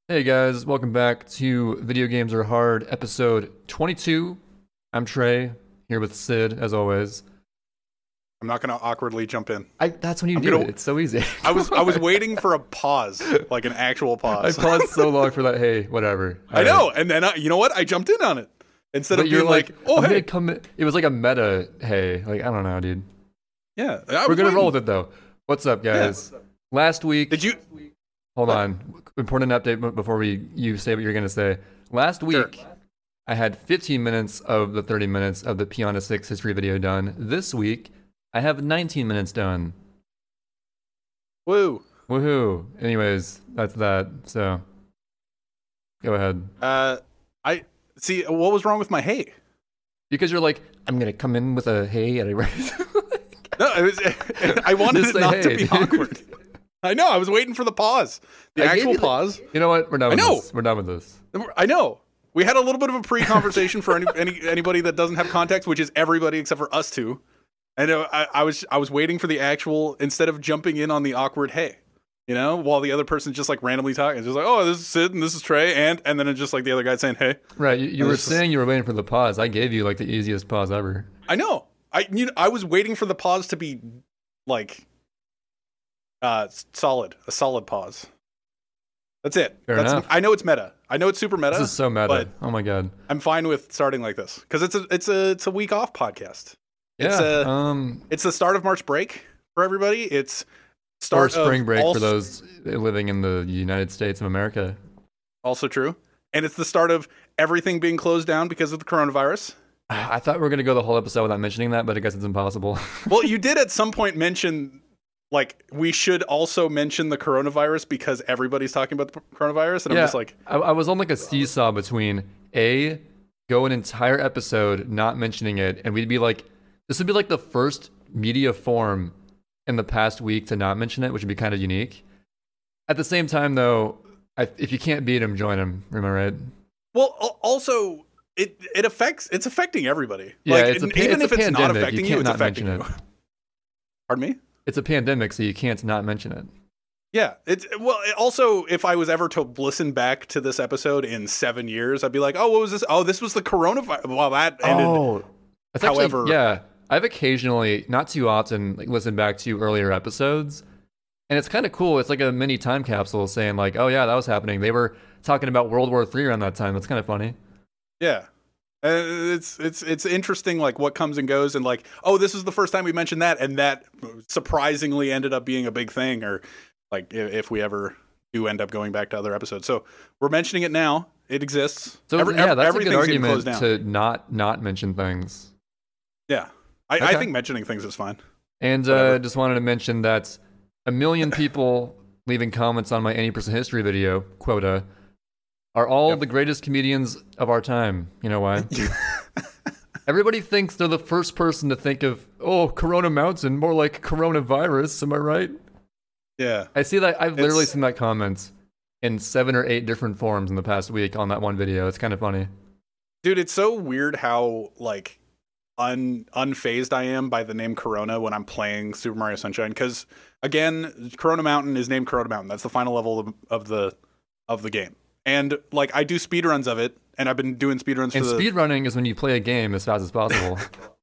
Hey guys, welcome back to Video Games Are Hard, episode 22. I'm Trey, here with Sid, as always. I'm not gonna awkwardly jump in. That's when you do it. It's so easy. I was waiting for a pause, like an actual I pause. paused so long for that. Hey, whatever. I know, and then you know what? I jumped in on it instead But of you're being like, "Oh, I'm hey, gonna come in. It was like a meta. Hey, like I don't know, dude. yeah." We're gonna roll with it though. What's up, guys? Last week. Did you? Hold on. Important update before you say what you're gonna say. Last week, Sure. I had 15 minutes of the 30 minutes of the Piana 6 history video done. This week, I have 19 minutes done. Woo. Woohoo. Anyways, that's that. So, go ahead. I see. What was wrong with my hey? Because you're like, I'm going to come in with a hey at a No, I wanted Just it say not hey, to be dude. awkward. I know. I was waiting for the pause, the I gave actual you the- pause. You know what? We're done with know. this. We're done with this. I know. We had a little bit of a pre-conversation for anybody that doesn't have context, which is everybody except for us two. And I was waiting for the actual, instead of jumping in on the awkward hey, you know, while the other person's just like randomly talking. It's just like, oh, this is Sid and this is Trey, and then it's just like the other guy saying hey. Right. You were This is- saying you were waiting for the pause. I gave you like the easiest pause ever. I know. I was waiting for the pause to be like a solid pause. That's it. Fair enough. I know it's meta. I know it's super meta. This is so meta. but Oh my God. I'm fine with starting like this because it's a week off podcast. Yeah. It's the start of March break for everybody. It's Or start spring of break for those living in the United States of America. Also true. And it's the start of everything being closed down because of the coronavirus. I thought we were going to go the whole episode without mentioning that, but I guess it's impossible. Well, you did at some point mention, like, we should also mention the coronavirus because everybody's talking about the coronavirus. And I'm just like, I was on like a seesaw between go an entire episode not mentioning it, and we'd be like, this would be like the first media form in the past week to not mention it, which would be kind of unique. At the same time, though, if you can't beat him, join him. Am I right? well, also, it's affecting everybody. Yeah, like, it's even if a it's not pandemic, affecting you you, can't it's not affecting mention you. Pardon me? It's a pandemic, so you can't not mention it. Yeah, also, if I was ever to listen back to this episode in 7 years, I'd be like, oh, what was this? Oh, this was the coronavirus. Well, that ended. That's However- actually, yeah, I've occasionally, not too often, like listened back to earlier episodes, and it's kind of cool. It's like a mini time capsule saying like, oh yeah, that was happening. They were talking about World War III around that time. It's kind of funny. Yeah. It's interesting, like what comes and goes, and like, oh, this is the first time we mentioned that, and that surprisingly ended up being a big thing, or like if we ever do end up going back to other episodes. So we're mentioning it now. It exists. So that's a good everything's getting argument closed to down. not mention things. Yeah, I Okay. think mentioning things is fine. And Whatever. just wanted to mention that 1 million people leaving comments on my 80% history video quota are all Yep. the greatest comedians of our time. You know why? Everybody thinks they're the first person to think of, oh, Corona Mountain, more like coronavirus. Am I right? Yeah. I see that. I've literally It's- seen that comment in 7 or 8 different forms in the past week on that one video. It's kind of funny. Dude, it's so weird how like unfazed I am by the name Corona when I'm playing Super Mario Sunshine. Because again, Corona Mountain is named Corona Mountain. That's the final level of the game. And like I do speedruns of it, and I've been doing speedruns for And the speedrunning is when you play a game as fast as possible.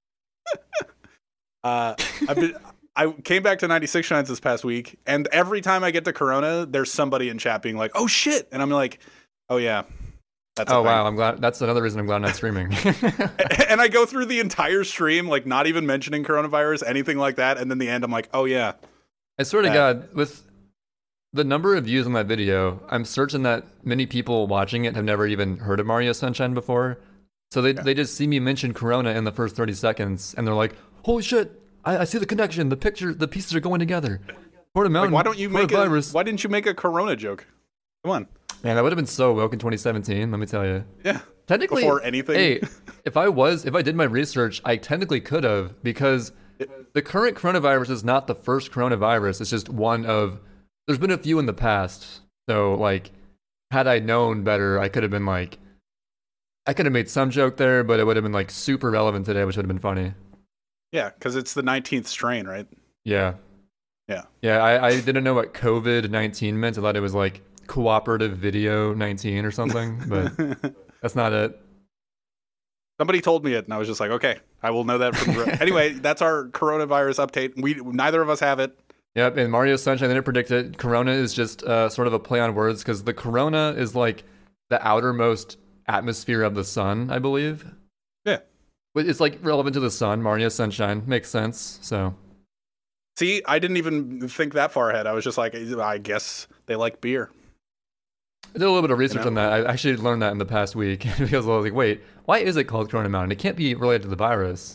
I came back to 96 Shines this past week, and every time I get to Corona, there's somebody in chat being like, "Oh shit," and I'm like, "Oh yeah, that's a Oh thing." wow, I'm glad. That's another reason I'm glad I'm not streaming. And I go through the entire stream, like not even mentioning coronavirus, anything like that, and then the end, I'm like, "Oh yeah." I swear to That- God, with the number of views on that video, I'm certain that many people watching it have never even heard of Mario Sunshine before. So they just see me mention Corona in the first 30 seconds, and they're like, "Holy shit! I see the connection. The pieces are going together." Corona Like, Mountain. why don't you make a? coronavirus. Why didn't you make a Corona joke? Come on. Man, that would have been so woke in 2017. Let me tell you. Yeah. Technically, Before anything. Hey, if I did my research, I technically could have, because the current coronavirus is not the first coronavirus. It's just one of. There's been a few in the past. So like, had I known better, I could have been like, I could have made some joke there, but it would have been like super relevant today, which would have been funny. Yeah, because it's the 19th strain, right? Yeah. Yeah. Yeah. I didn't know what COVID-19 meant. I thought it was like cooperative video 19 or something, but that's not it. Somebody told me it, and I was just like, okay, I will know that from the Anyway, that's our coronavirus update. Neither of us have it. Yep, and Mario Sunshine, they didn't predict it. Corona is just sort of a play on words, because the corona is like the outermost atmosphere of the sun, I believe. Yeah. But it's like relevant to the sun. Mario Sunshine makes sense, so. See, I didn't even think that far ahead. I was just like, I guess they like beer. I did a little bit of research on that. I actually learned that in the past week because I was like, wait, why is it called Corona Mountain? It can't be related to the virus.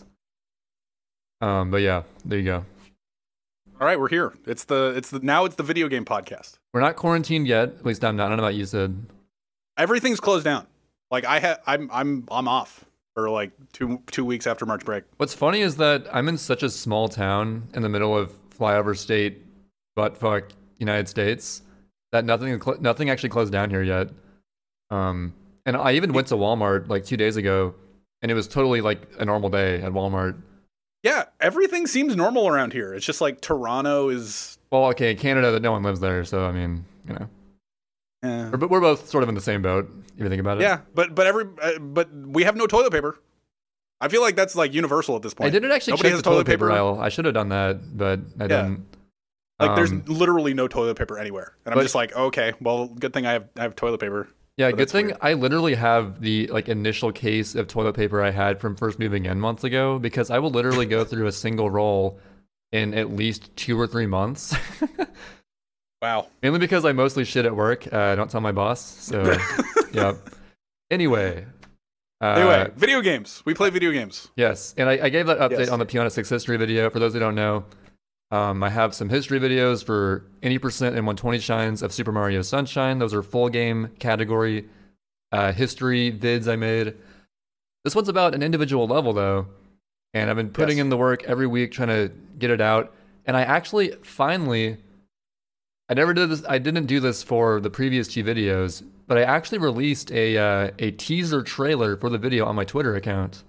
But yeah, there you go. All right, we're here. Now it's the video game podcast. We're not quarantined yet. At least I'm not. I don't know about you, Sid. Everything's closed down. Like I'm off for like two weeks after March break. What's funny is that I'm in such a small town in the middle of flyover state, buttfuck United States, that nothing actually closed down here yet. And I even went to Walmart like 2 days ago, and it was totally like a normal day at Walmart. Yeah, everything seems normal around here. It's just like Toronto is... Well, okay, Canada, that no one lives there, so I mean, you know. Yeah. We're both sort of in the same boat, if you think about it. Yeah, but we have no toilet paper. I feel like that's like universal at this point. I didn't actually Nobody check has the toilet paper aisle. I should have done that, but I didn't. Like, there's literally no toilet paper anywhere, and I'm just like, okay, well, good thing I have toilet paper. Yeah, good thing weird. I literally have the like initial case of toilet paper I had from first moving in months ago, because I will literally go through a single roll in at least 2 or 3 months. Wow. Mainly because I mostly shit at work. I don't tell my boss. So, yeah. Anyway, video games. We play video games. Yes, and I gave that update on the Piano 6 history video. For those who don't know, I have some history videos for any percent and 120 shines of Super Mario Sunshine. Those are full game category history vids I made. This one's about an individual level, though, and I've been putting in the work every week trying to get it out. And I actually finally... I never did this. I didn't do this for the previous 2 videos, but I actually released a teaser trailer for the video on my Twitter account,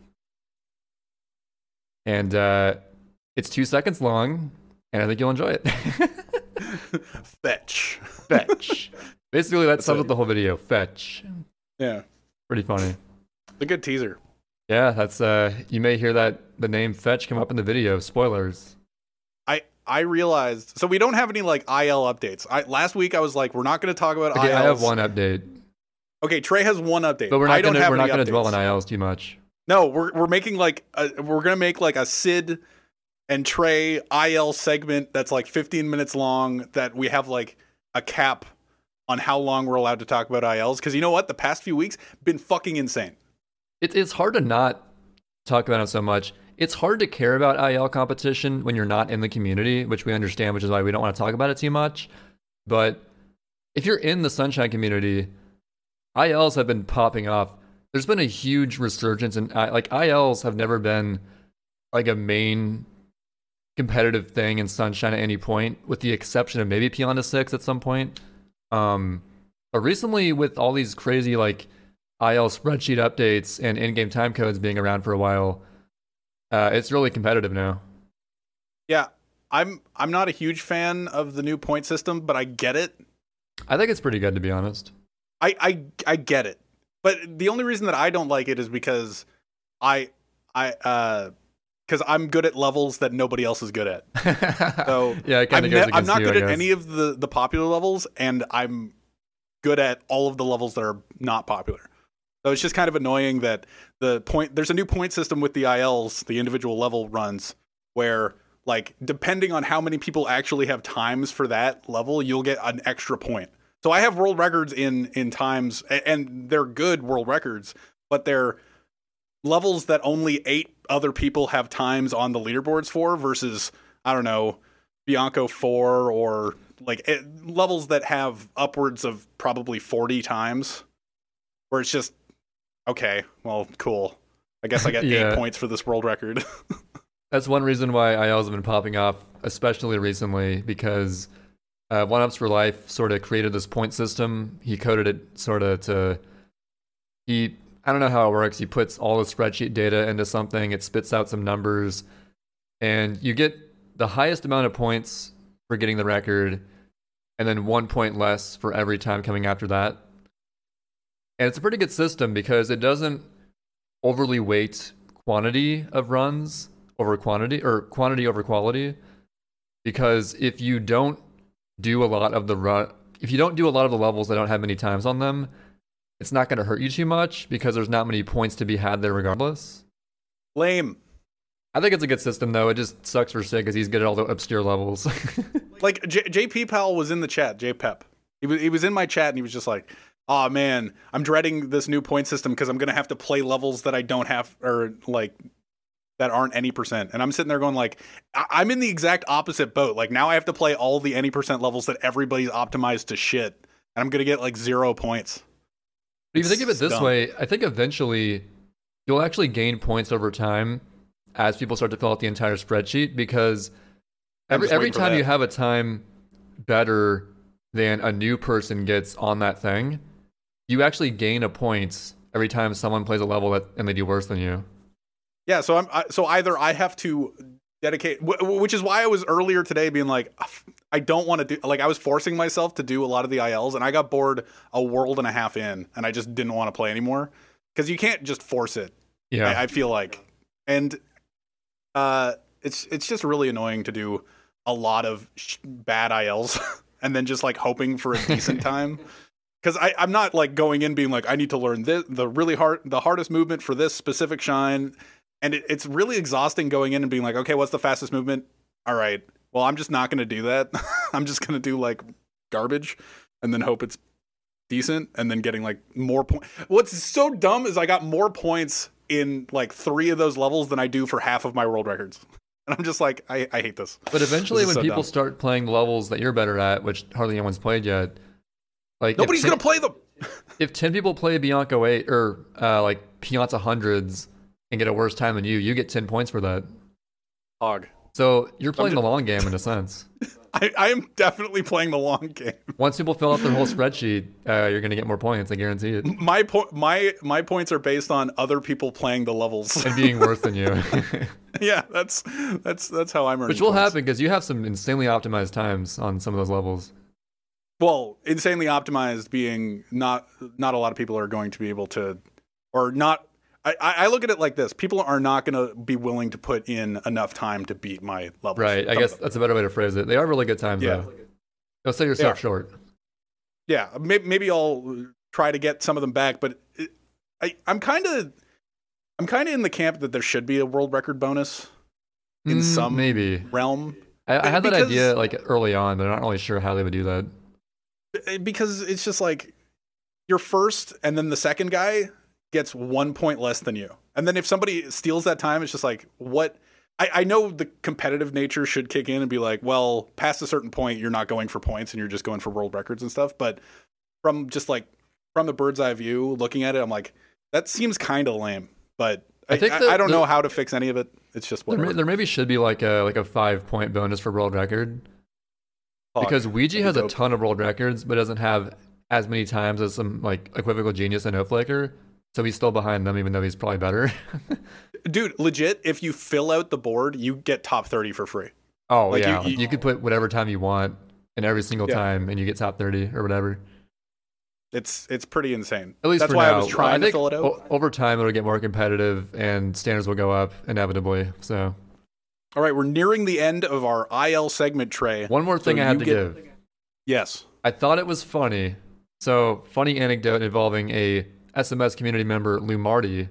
and it's 2 seconds long, and I think you'll enjoy it. Fetch. Basically, that sums up the whole video. Fetch. Yeah. Pretty funny. It's a good teaser. Yeah, that's you may hear the name Fetch come up in the video. Spoilers. I realized, so we don't have any like IL updates. Last week I was like, we're not going to talk about ILs. I have one update. Okay, Trey has one update. But we're not going to dwell on ILs too much. No, we're making like we're going to make like a Sid and Trey IL segment that's like 15 minutes long, that we have like a cap on how long we're allowed to talk about ILs, because you know what? The past few weeks been fucking insane. It's hard to not talk about it so much. It's hard to care about IL competition when you're not in the community, which we understand, which is why we don't want to talk about it too much. But if you're in the Sunshine community, ILs have been popping off. There's been a huge resurgence in like ILs have never been like a main competitive thing in Sunshine at any point, with the exception of maybe Piano 6 at some point. But recently, with all these crazy like IL spreadsheet updates and in-game time codes being around for a while, it's really competitive now. Yeah, I'm not a huge fan of the new point system, but I get it. I think it's pretty good, to be honest. I get it, but the only reason that I don't like it is because because I'm good at levels that nobody else is good at. So yeah, it kind of goes against I'm not you, good at any of the popular levels, and I'm good at all of the levels that are not popular. So it's just kind of annoying that there's a new point system with the ILs, the individual level runs, where like depending on how many people actually have times for that level, you'll get an extra point. So I have world records in times, and they're good world records, but they're levels that only 8 other people have times on the leaderboards for, versus, I don't know, Bianco 4, or like levels that have upwards of probably 40 times, where it's just, okay, well, cool. I guess I get 8 points for this world record. That's one reason why ILs have been popping off, especially recently, because One Ups for Life sort of created this point system. He coded it sort of to... I don't know how it works. He puts all the spreadsheet data into something. It spits out some numbers. And you get the highest amount of points for getting the record. and then 1 point less for every time coming after that. And it's a pretty good system because it doesn't overly weight quantity of runs over quantity, or quantity over quality. Because if you don't do a lot of the levels that don't have many times on them, it's not going to hurt you too much because there's not many points to be had there regardless. Lame. I think it's a good system though. It just sucks for Sid because he's good at all the obscure levels. Like JP Powell was in the chat, JPEP. He was in my chat and he was just like, "Oh man, I'm dreading this new point system because I'm gonna have to play levels that I don't have, or like that aren't any percent." And I'm sitting there going like, I'm in the exact opposite boat. Like now I have to play all the any percent levels that everybody's optimized to shit, and I'm gonna get like 0 points. But if you think of it this way, I think eventually you'll actually gain points over time as people start to fill out the entire spreadsheet, because every time you have a time better than a new person gets on that thing, you actually gain a point every time someone plays a level and they do worse than you. Yeah, so so either I have to dedicate, which is why I was earlier today being like, I don't want to do, like I was forcing myself to do a lot of the ILs, and I got bored a world and a half in, and I just didn't want to play anymore because you can't just force it. Yeah, I feel like, and it's just really annoying to do a lot of bad ILs and then just like hoping for a decent time. Because I'm not like going in being like, I need to learn the hardest movement for this specific shine. And it's really exhausting going in and being like, okay, what's the fastest movement? All right, well, I'm just not going to do that. I'm just going to do like garbage and then hope it's decent and then getting like more points. What's so dumb is I got more points in like 3 of those levels than I do for half of my world records. And I'm just like, I hate this. But eventually when people start playing the levels that you're better at, which hardly anyone's played yet, like nobody's going to play them. If 10 people play Bianco 8 or like Pianta hundreds and get a worse time than you get 10 points for that. Hog. So you're playing the long game in a sense. I am definitely playing the long game. Once people fill out their whole spreadsheet, you're going to get more points. I guarantee it. My points are based on other people playing the levels and being worse than you. Yeah, that's how I'm earning. Which will happen because you have some insanely optimized times on some of those levels. Well, insanely optimized being not a lot of people are going to be able to, or not. I look at it like this: people are not going to be willing to put in enough time to beat my levels. Right. I guess that's a better way to phrase it. They are really good times, though. Don't sell yourself short. Yeah, maybe I'll try to get some of them back, but I'm kind of in the camp that there should be a world record bonus in some realm. I had that idea like early on, but I'm not really sure how they would do that. Because it's just like you're first, and then the second guy gets 1 point less than you. And then if somebody steals that time, it's just like, what? I know the competitive nature should kick in and be like, well, past a certain point, you're not going for points and you're just going for world records and stuff. But from the bird's eye view, looking at it, I'm like, that seems kind of lame. But I don't know how to fix any of it. It's just whatever. There maybe should be like a 5 point bonus for world record. Because Ouija has a ton of world records, but doesn't have as many times as some like equivocal genius and Oathflaker. So he's still behind them, even though he's probably better. Dude, legit, if you fill out the board, you get top 30 for free. Oh, like yeah. You could put whatever time you want in every single time, and you get top 30 or whatever. It's pretty insane. At least that's for why now. I was trying to fill it out. Over time, it'll get more competitive, and standards will go up inevitably. So, all right, we're nearing the end of our IL segment, Trey. One more thing I had to give. Yes. I thought it was funny. So, funny anecdote involving a SMS community member, Lou Marty.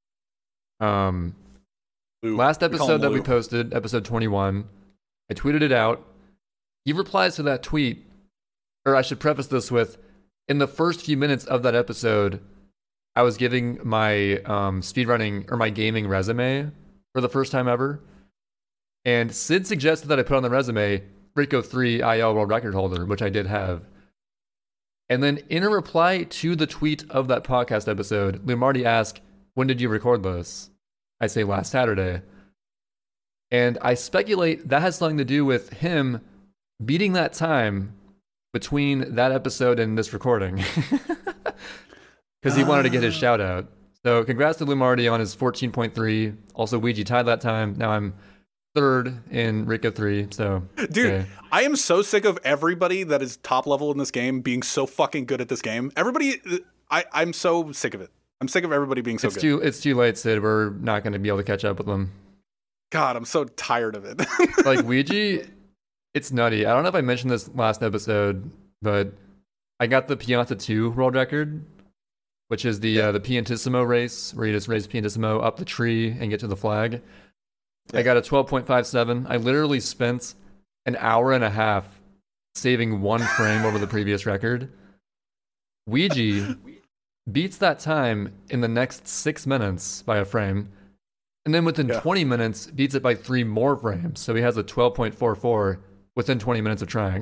Last episode that we posted, episode 21, I tweeted it out. He replies to that tweet, or I should preface this with, in the first few minutes of that episode, I was giving my speedrunning or my gaming resume for the first time ever. And Sid suggested that I put on the resume Rico 3 IL world record holder, which I did have. And then in a reply to the tweet of that podcast episode, Lou Marty asked, when did you record this? I say last Saturday. And I speculate that has something to do with him beating that time between that episode and this recording. Because he wanted to get his shout out. So congrats to Lou Marty on his 14.3. Also, Ouija tied that time. Now I'm third in Rika 3. So, dude, okay. I am so sick of everybody that is top level in this game being so fucking good at this game. Everybody, I'm so sick of it. I'm sick of everybody being so good. It's too late, Sid. We're not going to be able to catch up with them. God, I'm so tired of it. Like Ouija, it's nutty. I don't know if I mentioned this last episode, but I got the Pianta 2 world record, which is the Piantissimo race, where you just race Piantissimo up the tree and get to the flag. Yeah. I got a 12.57. I literally spent an hour and a half saving one frame over the previous record. Ouija beats that time in the next 6 minutes by a frame. And then within 20 minutes, beats it by 3 more frames. So he has a 12.44 within 20 minutes of trying.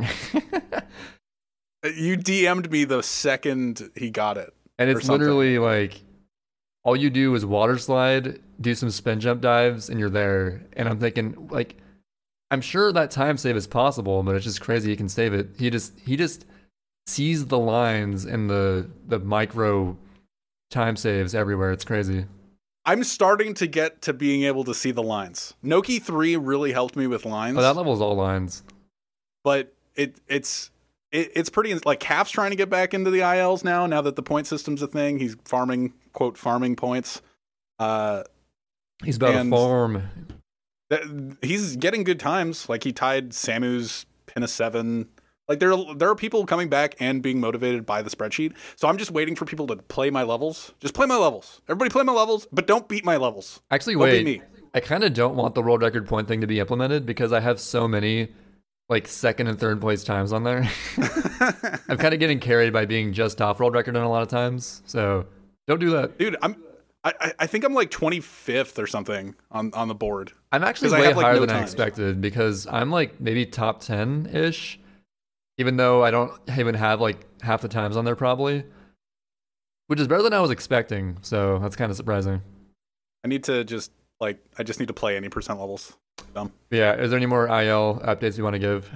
You DM'd me the second he got it. And it's literally like, all you do is water slide, do some spin jump dives, and you're there. And I'm thinking, like, I'm sure that time save is possible, but it's just crazy he can save it. He just sees the lines and the micro time saves everywhere. It's crazy. I'm starting to get to being able to see the lines. Noki 3 really helped me with lines. Oh, that level's all lines. But it's pretty, like, Calf's trying to get back into the ILs now that the point system's a thing. He's farming points. He's about to farm. He's getting good times. Like, he tied Samu's pin of 7. Like, there are people coming back and being motivated by the spreadsheet. So I'm just waiting for people to play my levels. Just play my levels. Everybody play my levels, but don't beat my levels. Actually, don't wait. Beat me. I kind of don't want the world record point thing to be implemented because I have so many, like, second and third place times on there. I'm kind of getting carried by being just top world record on a lot of times. So don't do that. Dude, I think I'm like 25th or something on the board. I'm actually way higher than I expected because I'm like maybe top 10-ish. Even though I don't even have like half the times on there probably. Which is better than I was expecting, so that's kind of surprising. I need to just need to play any percent levels. Dumb. Yeah, is there any more IL updates you want to give?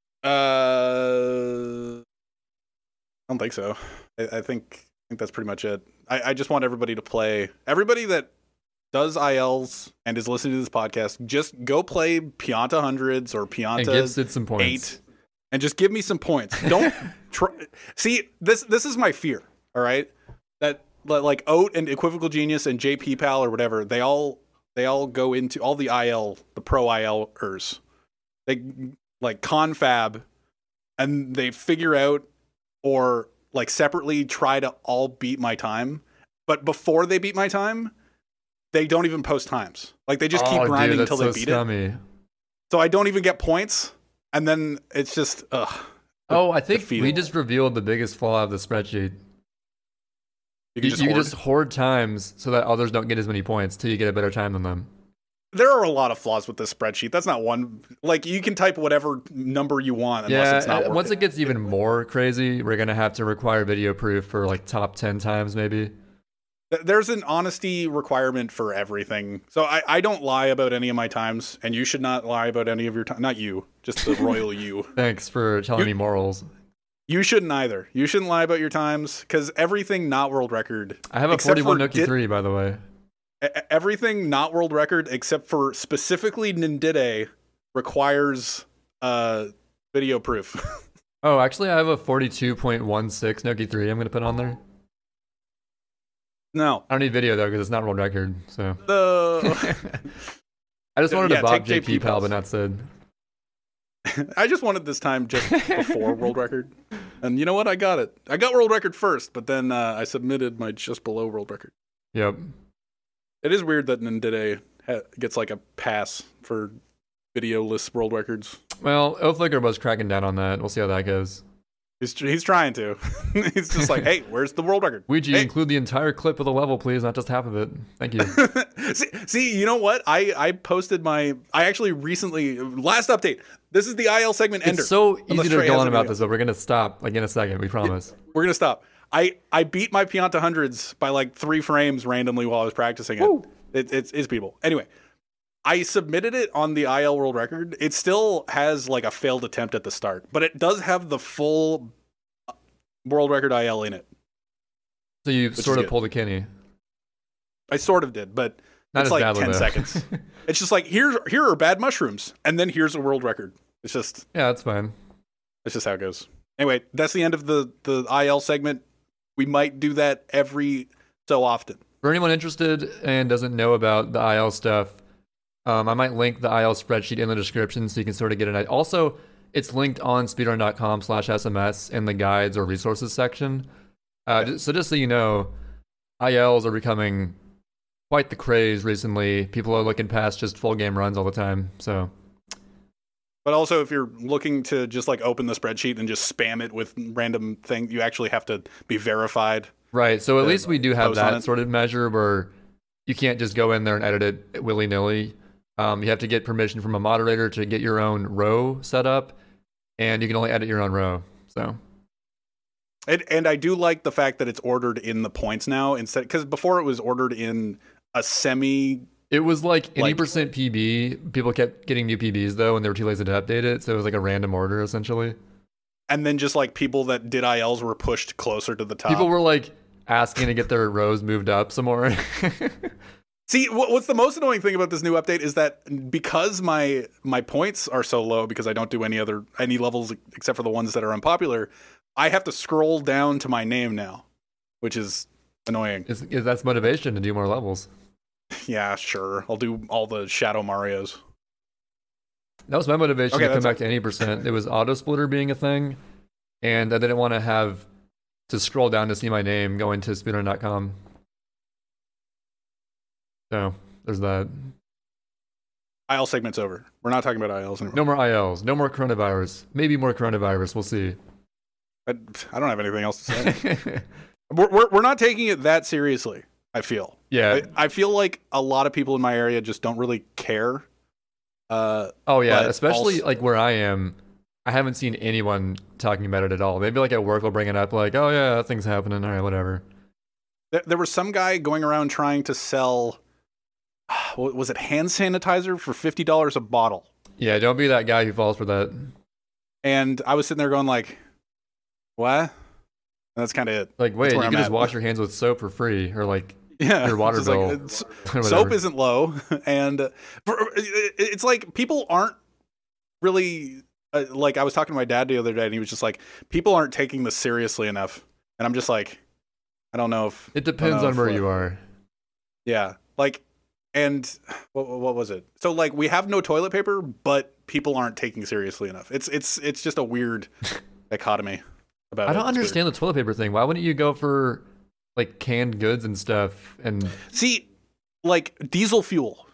I don't think so. I think that's pretty much it. I just want everybody to play. Everybody that does ILs and is listening to this podcast, just go play Pianta hundreds or Pianta and give Sid some points. 8. And just give me some points. Don't see this. This is my fear. All right, that like Oat and Equivocal Genius and JP Pal or whatever. They all go into all the IL, the pro ILers. They like confab, and they figure out or like separately try to all beat my time. But before they beat my time, they don't even post times. Like they just keep grinding until they beat it. So I don't even get points. And then it's just, I think we just revealed the biggest flaw of the spreadsheet. You can just hoard times so that others don't get as many points till you get a better time than them. There are a lot of flaws with this spreadsheet. That's not one. Like, you can type whatever number you want unless it's not worth once it gets even more crazy, we're going to have to require video proof for like top 10 times maybe. There's an honesty requirement for everything. So I don't lie about any of my times, and you should not lie about any of your time. Not you, just the royal you. Thanks for telling me morals. You shouldn't either. You shouldn't lie about your times, because everything not world record. I have a 41 Noki 3, by the way. Everything not world record, except for specifically Nindide, requires video proof. Oh, actually, I have a 42.16 Noki 3 I'm going to put on there. No. I don't need video, though, because it's not world record, so. I just wanted to bob JP Pal, but not Sid. I just wanted this time just before world record. And you know what? I got it. I got world record first, but then I submitted my just below world record. Yep. It is weird that Nindide gets like a pass for videoless world records. Well, Oathlicker was cracking down on that. We'll see how that goes. He's trying to. He's just like, hey, where's the world record? Ouija, include the entire clip of the level, please, not just half of it. Thank you. see, you know what? I posted I actually recently, last update, this is the IL segment ender. It's so easy to go on about this, but we're going to stop like in a second, we promise. We're going to stop. I beat my Pianta hundreds by like 3 frames randomly while I was practicing it. It's beatable. Anyway, I submitted it on the IL world record. It still has like a failed attempt at the start, but it does have the full world record IL in it. So you sort of pulled a Kenny. I sort of did, but Not It's as like badly, 10 though. seconds. It's just like, here are bad mushrooms, and then here's a world record. It's just Yeah, that's fine. how it goes. Anyway, that's the end of the IL segment. We might do that every so often. For anyone interested and doesn't know about the IL stuff, I might link the IL spreadsheet in the description so you can sort of get an idea. Also, it's linked on speedrun.com/SMS in the guides or resources section. So just so you know, ILs are becoming quite the craze recently. People are looking past just full game runs all the time. So, But also, if you're looking to just like open the spreadsheet and just spam it with random thing, you actually have to be verified. right. So at least we do have post on that it. sort of measure where you can't just go in there and edit it willy-nilly. You have to get permission from a moderator to get your own row set up, and you can only edit your own row. So, And I do like the fact that it's ordered in the points now instead, because before it was ordered in a semi. it was like any percent PB. People kept getting new PBs though, and they were too lazy to update it. So it was like a random order essentially. And then just like people that did ILs were pushed closer to the top. People were like asking to get their rows moved up some more. See, what's the most annoying thing about this new update is that because my points are so low because I don't do any levels except for the ones that are unpopular, I have to scroll down to my name now, which is annoying. That's motivation to do more levels. Yeah, sure. I'll do all the Shadow Marios. That was my motivation Okay, to come that's back to any percent. It was auto splitter being a thing, and I didn't want to have to scroll down to see my name going to speedrun.com. So there's that. IL segment's over. We're not talking about ILs anymore. No more ILs. No more coronavirus. Maybe more coronavirus. We'll see. I don't have anything else to say. we're not taking it that seriously, I feel. Yeah. I feel like a lot of people in my area just don't really care. Oh yeah, but especially also- like where I am. I haven't seen anyone talking about it at all. Maybe like at work they'll bring it up like, oh yeah, that thing's happening. All right, whatever. There was some guy going around trying to sell, what was it, hand sanitizer for $50 a bottle. Yeah, don't be that guy who falls for that. And I was sitting there going like, what? And that's kind of it. Like, wait, That's you where can I'm just at. wash your hands with soap for free, or like Yeah, your water it's just bill. like, Whatever. soap isn't low, and it's like people aren't really like. I was talking to my dad the other day, and he was just like, people aren't taking this seriously enough, and I'm just like, I don't know if It depends on where you are. Yeah, like, and what was it? So like, we have no toilet paper, but people aren't taking seriously enough. It's just a weird dichotomy about it. I don't It's understand the toilet paper thing. Why wouldn't you go for like canned goods and stuff? And weird. See, like diesel fuel,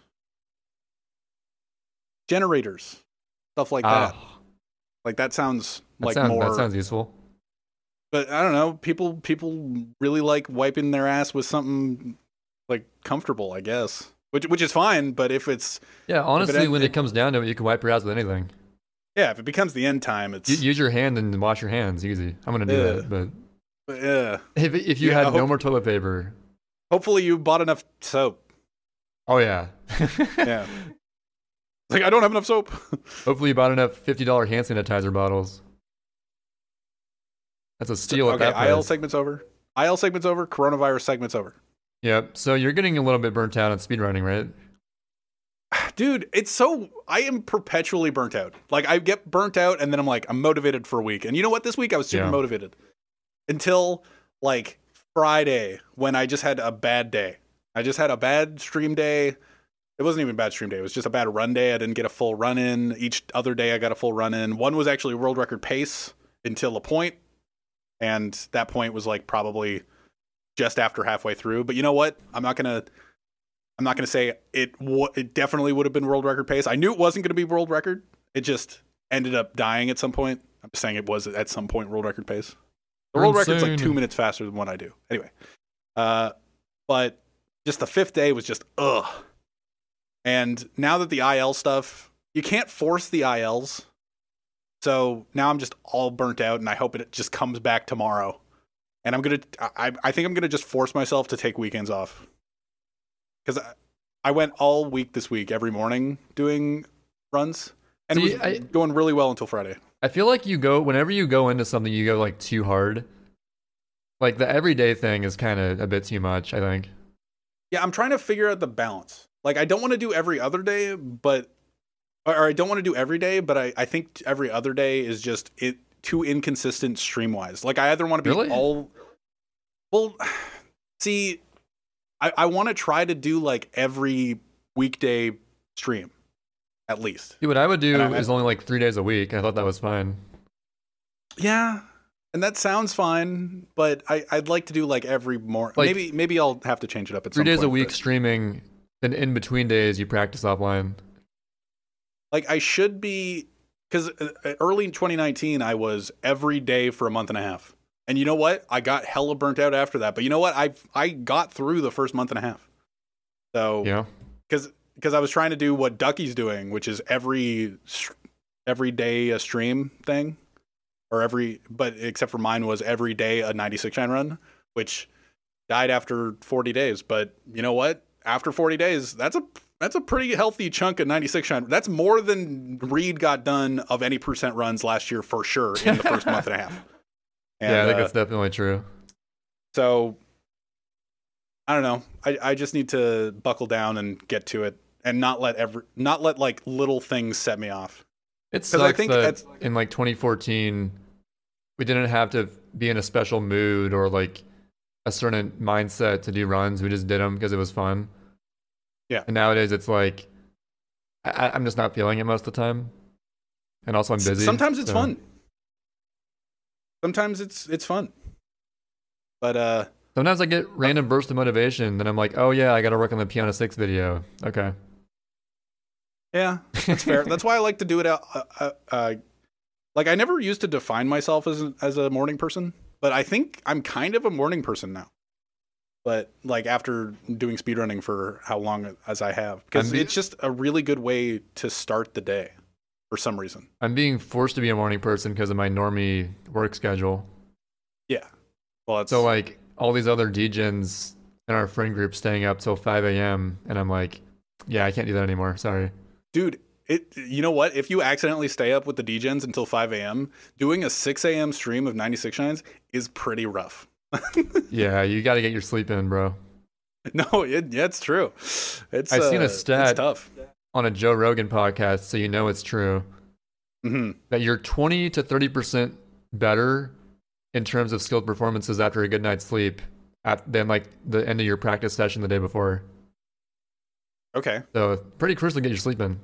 generators, stuff like that. Like that sounds like more. that sounds useful. But I don't know. People really like wiping their ass with something like comfortable, I guess. Which is fine, but if it's Yeah, honestly, when it- it comes down to it, you can wipe your ass with anything. if it becomes the end time, it's Use your hand and wash your hands. Easy. I'm gonna do Yeah. that. But yeah. if you Yeah, I had no hope- more toilet paper, Hopefully you bought enough soap. oh yeah. Yeah. Like I don't have enough soap. Hopefully you bought enough $50 hand sanitizer bottles. That's a steal at Okay, that price. IL segment's over. IL segment's over. Coronavirus segment's over. Yep. So you're getting a little bit burnt out on speedrunning, right? Dude, I am perpetually burnt out. Like I get burnt out and then I'm like, I'm motivated for a week. And you know what? This week I was super Yeah. motivated. Until like Friday when I just had a bad day. I just had a bad stream day. It wasn't even a bad stream day. It was just a bad run day. I didn't get a full run in. Each other day I got a full run in. One was actually world record pace until a point. And that point was like probably just after halfway through. But you know what? I'm not gonna say it definitely would have been world record pace. I knew it wasn't gonna be world record. It just ended up dying at some point. I'm just saying it was at some point world record pace. The You're world record's like insane. 2 minutes faster than what I do. Anyway, but just the fifth day was just ugh. And now that the IL stuff, you can't force the ILs. So now I'm just all burnt out, and I hope it just comes back tomorrow. And I think I'm gonna just force myself to take weekends off, because I went all week this week, every morning doing runs, and See, it was going really well until Friday. I feel like whenever you go into something, you go like too hard. Like the everyday thing is kind of a bit too much, I think. Yeah, I'm trying to figure out the balance. like I don't want to do every other day, but or I don't want to do every day, but I think every other day is just too inconsistent stream wise. Like I either want to be Really? all well, see, I want to try to do like every weekday stream at least. See, what I would do And is only like 3 days a week. I thought that was fine. Yeah, and that sounds fine, but I'd like to do like every more. Like, Maybe I'll have to change it up at 3 some days point. a week but, streaming, then in between days you practice offline. like I should be, because early in 2019 I was every day for a month and a half, and you know what? I got hella burnt out after that. But you know what? I got through the first month and a half. So Yeah. because I was trying to do what Ducky's doing, which is every day a stream thing, or but except for mine was every day a 96 shine run, which died after 40 days. But you know what? After 40 days, that's a pretty healthy chunk of 96 shine. That's more than Reed got done of any percent runs last year for sure in the first month and a half. And, Yeah, I think that's definitely true. so I don't know. I just need to buckle down and get to it, and not let like little things set me off. It 'Cause I sucks think that in like 2014, we didn't have to be in a special mood or like a certain mindset to do runs. We just did them because it was fun. Yeah. And nowadays it's like, I'm just not feeling it most of the time. And also I'm busy. Sometimes it's so- fun. Sometimes it's fun. But Sometimes I get random bursts of motivation, then I'm like, oh yeah, I gotta work on the Piano 6 video. Okay. yeah, that's fair. That's why I like to do it out. Like I never used to define myself as a morning person, but I think I'm kind of a morning person now. But like after doing speedrunning for how long as I have, because it's just a really good way to start the day for some reason. I'm being forced to be a morning person because of my normie work schedule. Yeah. Well, So like all these other degens in our friend group staying up till 5 a.m. and I'm like, yeah, I can't do that anymore. Sorry. dude, you know what? If you accidentally stay up with the degens until 5 a.m., doing a 6 a.m. stream of 96 shines is pretty rough. Yeah, you got to get your sleep in, bro. No, yeah, it's true. I've seen a stat It's tough. on a Joe Rogan podcast, so you know it's true, Mm-hmm. that you're 20 to 30% better in terms of skilled performances after a good night's sleep than like the end of your practice session the day before. Okay, So pretty crucial to get your sleep in,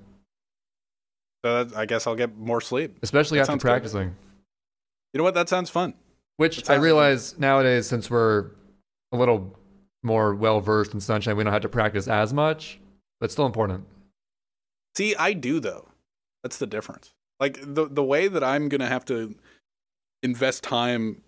so I guess I'll get more sleep. especially That after sounds good. practicing. You know what? That sounds fun. Which That I sounds- realize nowadays, since we're a little more well versed in Sunshine, we don't have to practice as much, but still important. See, I do though. That's the difference. Like the way that I'm gonna have to invest time.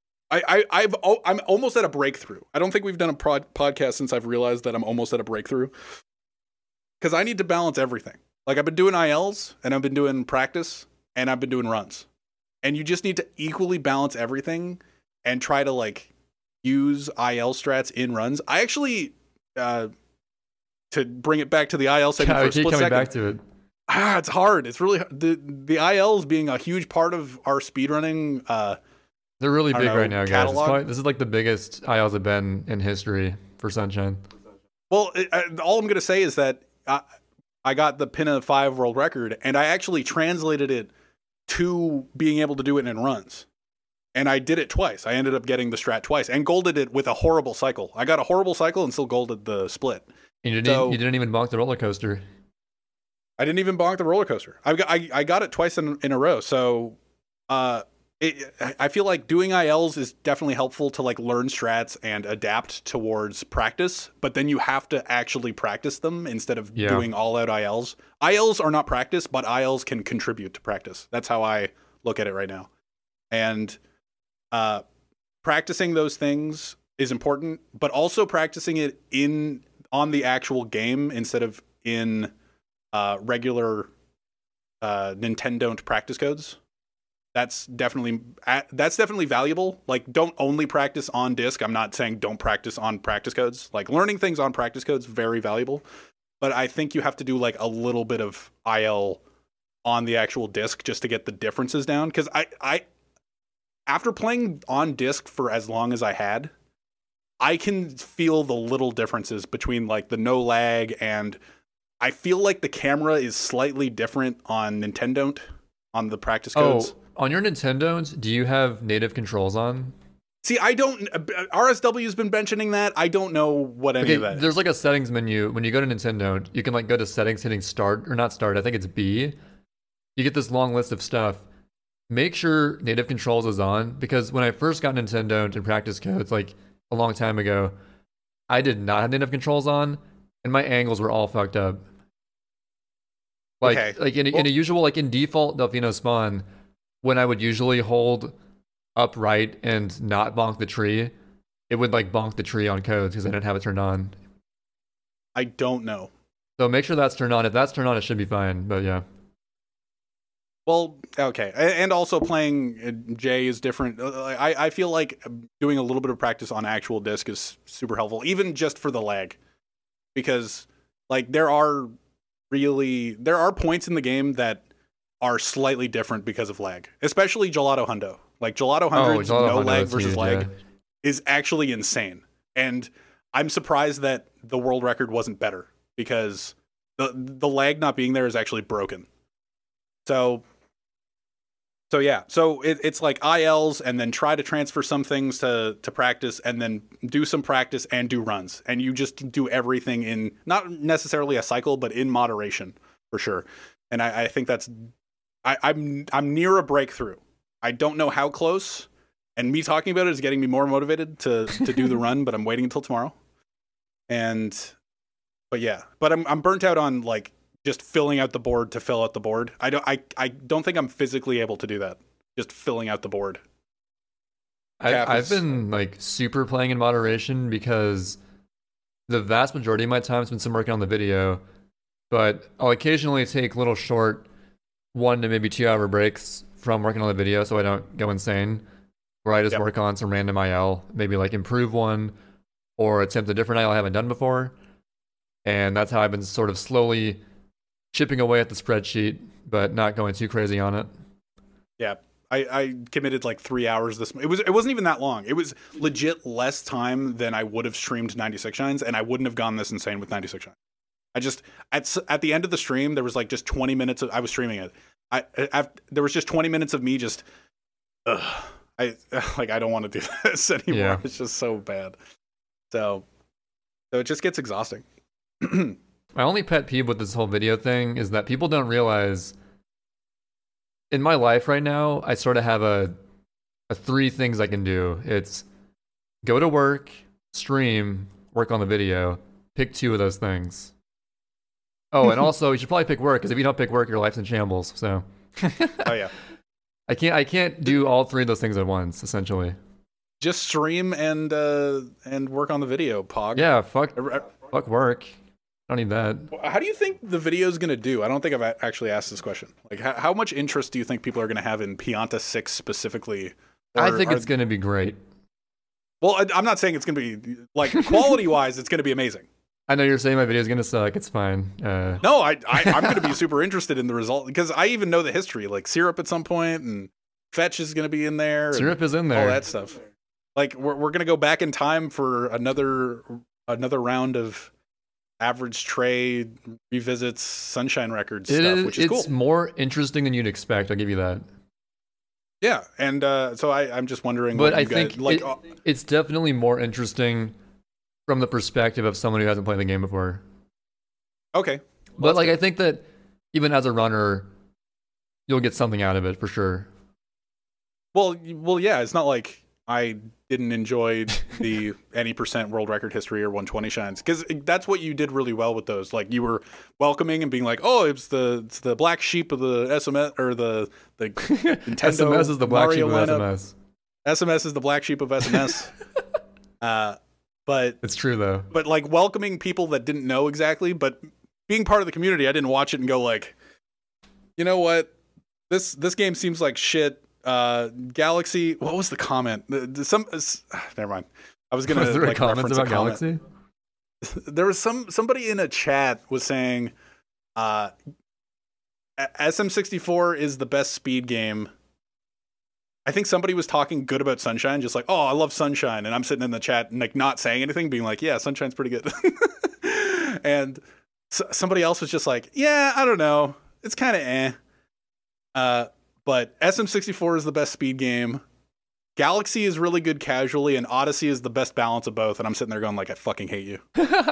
I'm almost at a breakthrough. I don't think we've done a podcast since I've realized that I'm almost at a breakthrough. Because I need to balance everything. Like I've been doing ILs and I've been doing practice and I've been doing runs. And you just need to equally balance everything and try to like use IL strats in runs. I actually, to bring it back to the IL segment Yeah, for I a keep split coming second. back to it. It's hard. It's really the ILs being a huge part of our speedrunning. They're really I big don't know, right now, guys. catalog? This is like the biggest ILs have been in history for Sunshine. Well, all I'm going to say is that I got the Pinna 5 world record, and I actually translated it to being able to do it in runs. And I did it twice. I ended up getting the strat twice and golded it with a horrible cycle. I got a horrible cycle and still golded the split. And you So- didn't even bonk the roller coaster. I didn't even bonk the roller coaster. I got it twice in a row. So I feel like doing ILs is definitely helpful to like learn strats and adapt towards practice, but then you have to actually practice them instead of Yeah. doing all out ILs. ILs are not practice, but ILs can contribute to practice. That's how I look at it right now. And practicing those things is important, but also practicing it on the actual game instead of in regular Nintendo practice codes. That's definitely valuable. Like, don't only practice on disc. I'm not saying don't practice on practice codes. Like, learning things on practice codes very valuable, but I think you have to do like a little bit of IL on the actual disc just to get the differences down. Because I after playing on disc for as long as I had, I can feel the little differences between like the no lag, and I feel like the camera is slightly different on Nintendo, on the practice codes. Oh, on your Nintendo, do you have native controls on? See, I don't. RSW's been mentioning that. I don't know what any of that is. There's like a settings menu. When you go to Nintendo, you can like go to settings, hitting start, or not start, I think it's B. You get this long list of stuff. Make sure native controls is on, because when I first got Nintendo and practice codes, like a long time ago, I did not have native controls on, and my angles were all fucked up. Like, Okay. like in a usual, like in default Delfino spawn, when I would usually hold upright and not bonk the tree, it would like bonk the tree on codes because I didn't have it turned on. I don't know. So make sure that's turned on. If that's turned on, it should be fine. But yeah. Well, okay. And also playing J is different. I feel like doing a little bit of practice on actual disc is super helpful, even just for the lag. Because like there are points in the game that are slightly different because of lag. Especially Gelato Hundo. Like Gelato Hundo's no lag versus lag is actually insane. And I'm surprised that the world record wasn't better, because the lag not being there is actually broken. So yeah, so it's like ILs, and then try to transfer some things to practice, and then do some practice and do runs, and you just do everything in not necessarily a cycle, but in moderation for sure. And I think that's I'm near a breakthrough. I don't know how close, and me talking about it is getting me more motivated to do the run, but I'm waiting until tomorrow. But I'm burnt out on like just filling out the board to fill out the board. I don't think I'm physically able to do that. Just filling out the board. I've been like super playing in moderation, because the vast majority of my time has been working on the video, but I'll occasionally take little short 1 to maybe 2 hour breaks from working on the video so I don't go insane, where I just work on some random IL, maybe like improve one or attempt a different IL I haven't done before. And that's how I've been sort of slowly chipping away at the spreadsheet, but not going too crazy on it. Yeah. I committed like 3 hours it wasn't even that long. It was legit less time than I would have streamed 96 Shines, and I wouldn't have gone this insane with 96 Shines. I just at the end of the stream, there was like just 20 minutes I was streaming it. There was just 20 minutes of me just I don't want to do this anymore. Yeah. It's just so bad. So it just gets exhausting. My only pet peeve with this whole video thing is that people don't realize, in my life right now, I sort of have a 3 things I can do. It's go to work, stream, work on the video. Pick 2 of those things. Oh, and also you should probably pick work, because if you don't pick work, your life's in shambles. So. Oh yeah. I can't do all 3 of those things at once, essentially. Just stream and work on the video, Pog. Yeah, fuck work. I don't need that. How do you think the video is going to do? I don't think I've actually asked this question. Like, how much interest do you think people are going to have in Pianta 6 specifically? I think it's going to be great. Well, I'm not saying it's going to be, like, quality-wise, it's going to be amazing. I know you're saying my video is going to suck. It's fine. No, I'm going to be super interested in the result, because I even know the history. Like, Syrup at some point, and Fetch is going to be in there. Syrup is in there. All that stuff. Like, we're going to go back in time for another round of Average Trey revisits Sunshine Records stuff, which is cool. It's more interesting than you'd expect. I'll give you that. Yeah, and so I'm just wondering. But I think it's definitely more interesting from the perspective of someone who hasn't played the game before. Okay. Well, but like, I think that even as a runner, you'll get something out of it for sure. Well, yeah. It's not like I didn't enjoy the any % world record history or 120 Shines, because that's what you did really well with those. Like, you were welcoming and being like, oh, it's the black sheep of the SMS, or the Nintendo. SMS is the black Mario sheep of lineup. SMS. SMS is the black sheep of SMS. But it's true though. But like, welcoming people that didn't know exactly, but being part of the community, I didn't watch it and go like, you know what, this game seems like shit. Galaxy. What was the comment? Never mind. I was gonna. Was there like, comments about Galaxy? There was somebody in a chat was saying, SM64 is the best speed game. I think somebody was talking good about Sunshine, just like, oh, I love Sunshine. And I'm sitting in the chat and like not saying anything, being like, yeah, Sunshine's pretty good. And somebody else was just like, yeah, I don't know. It's kind of but SM64 is the best speed game. Galaxy is really good casually, and Odyssey is the best balance of both. And I'm sitting there going like, I fucking hate you.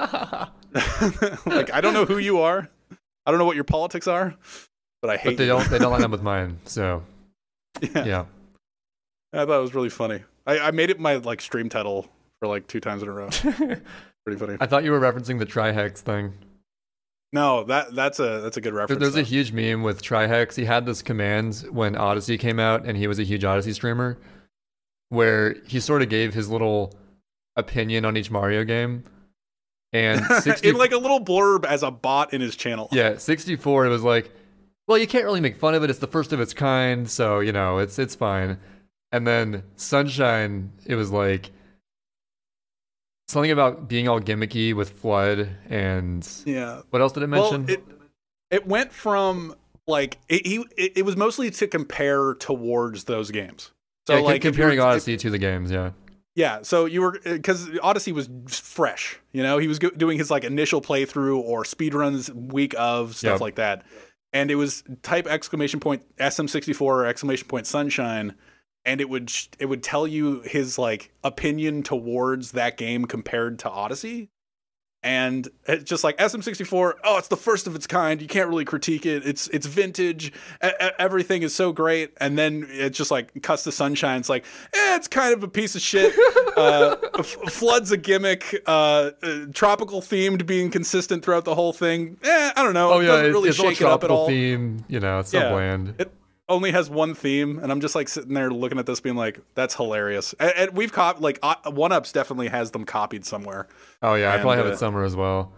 Like, I don't know who you are. I don't know what your politics are, but I hate you. They don't line up with mine, so yeah. I thought it was really funny. I made it my like stream title for like 2 times in a row. Pretty funny. I thought you were referencing the Trihex thing. No, that's a good reference. There's a huge meme with Trihex. He had this command when Odyssey came out, and he was a huge Odyssey streamer, where he sort of gave his little opinion on each Mario game. And in like a little blurb as a bot in his channel. Yeah, 64, it was like, well, you can't really make fun of it. It's the first of its kind, so, you know, it's fine. And then Sunshine, it was like something about being all gimmicky with Flood, and what else did it mention? Well, it went from like it was mostly to compare towards those games. So yeah, like comparing Odyssey to the games, yeah. Yeah, so you were, because Odyssey was fresh, you know, he was doing his like initial playthrough or speedruns week of stuff like that, and it was type exclamation point SM64 or exclamation point Sunshine, and it would tell you his like opinion towards that game compared to Odyssey. And it's just like SM64, oh, it's the first of its kind. You can't really critique it. It's vintage. Everything is so great. And then it's just like cuts to Sunshine. It's like, it's kind of a piece of shit. Flood's a gimmick. Tropical themed being consistent throughout the whole thing. I don't know. Oh yeah, doesn't really it's shake it up at all. Theme, you know, it's so bland. It only has one theme, and I'm just like sitting there looking at this, being like, "That's hilarious." And we've copied, like, 1UPS definitely has them copied somewhere. Oh yeah, I probably have it somewhere as well.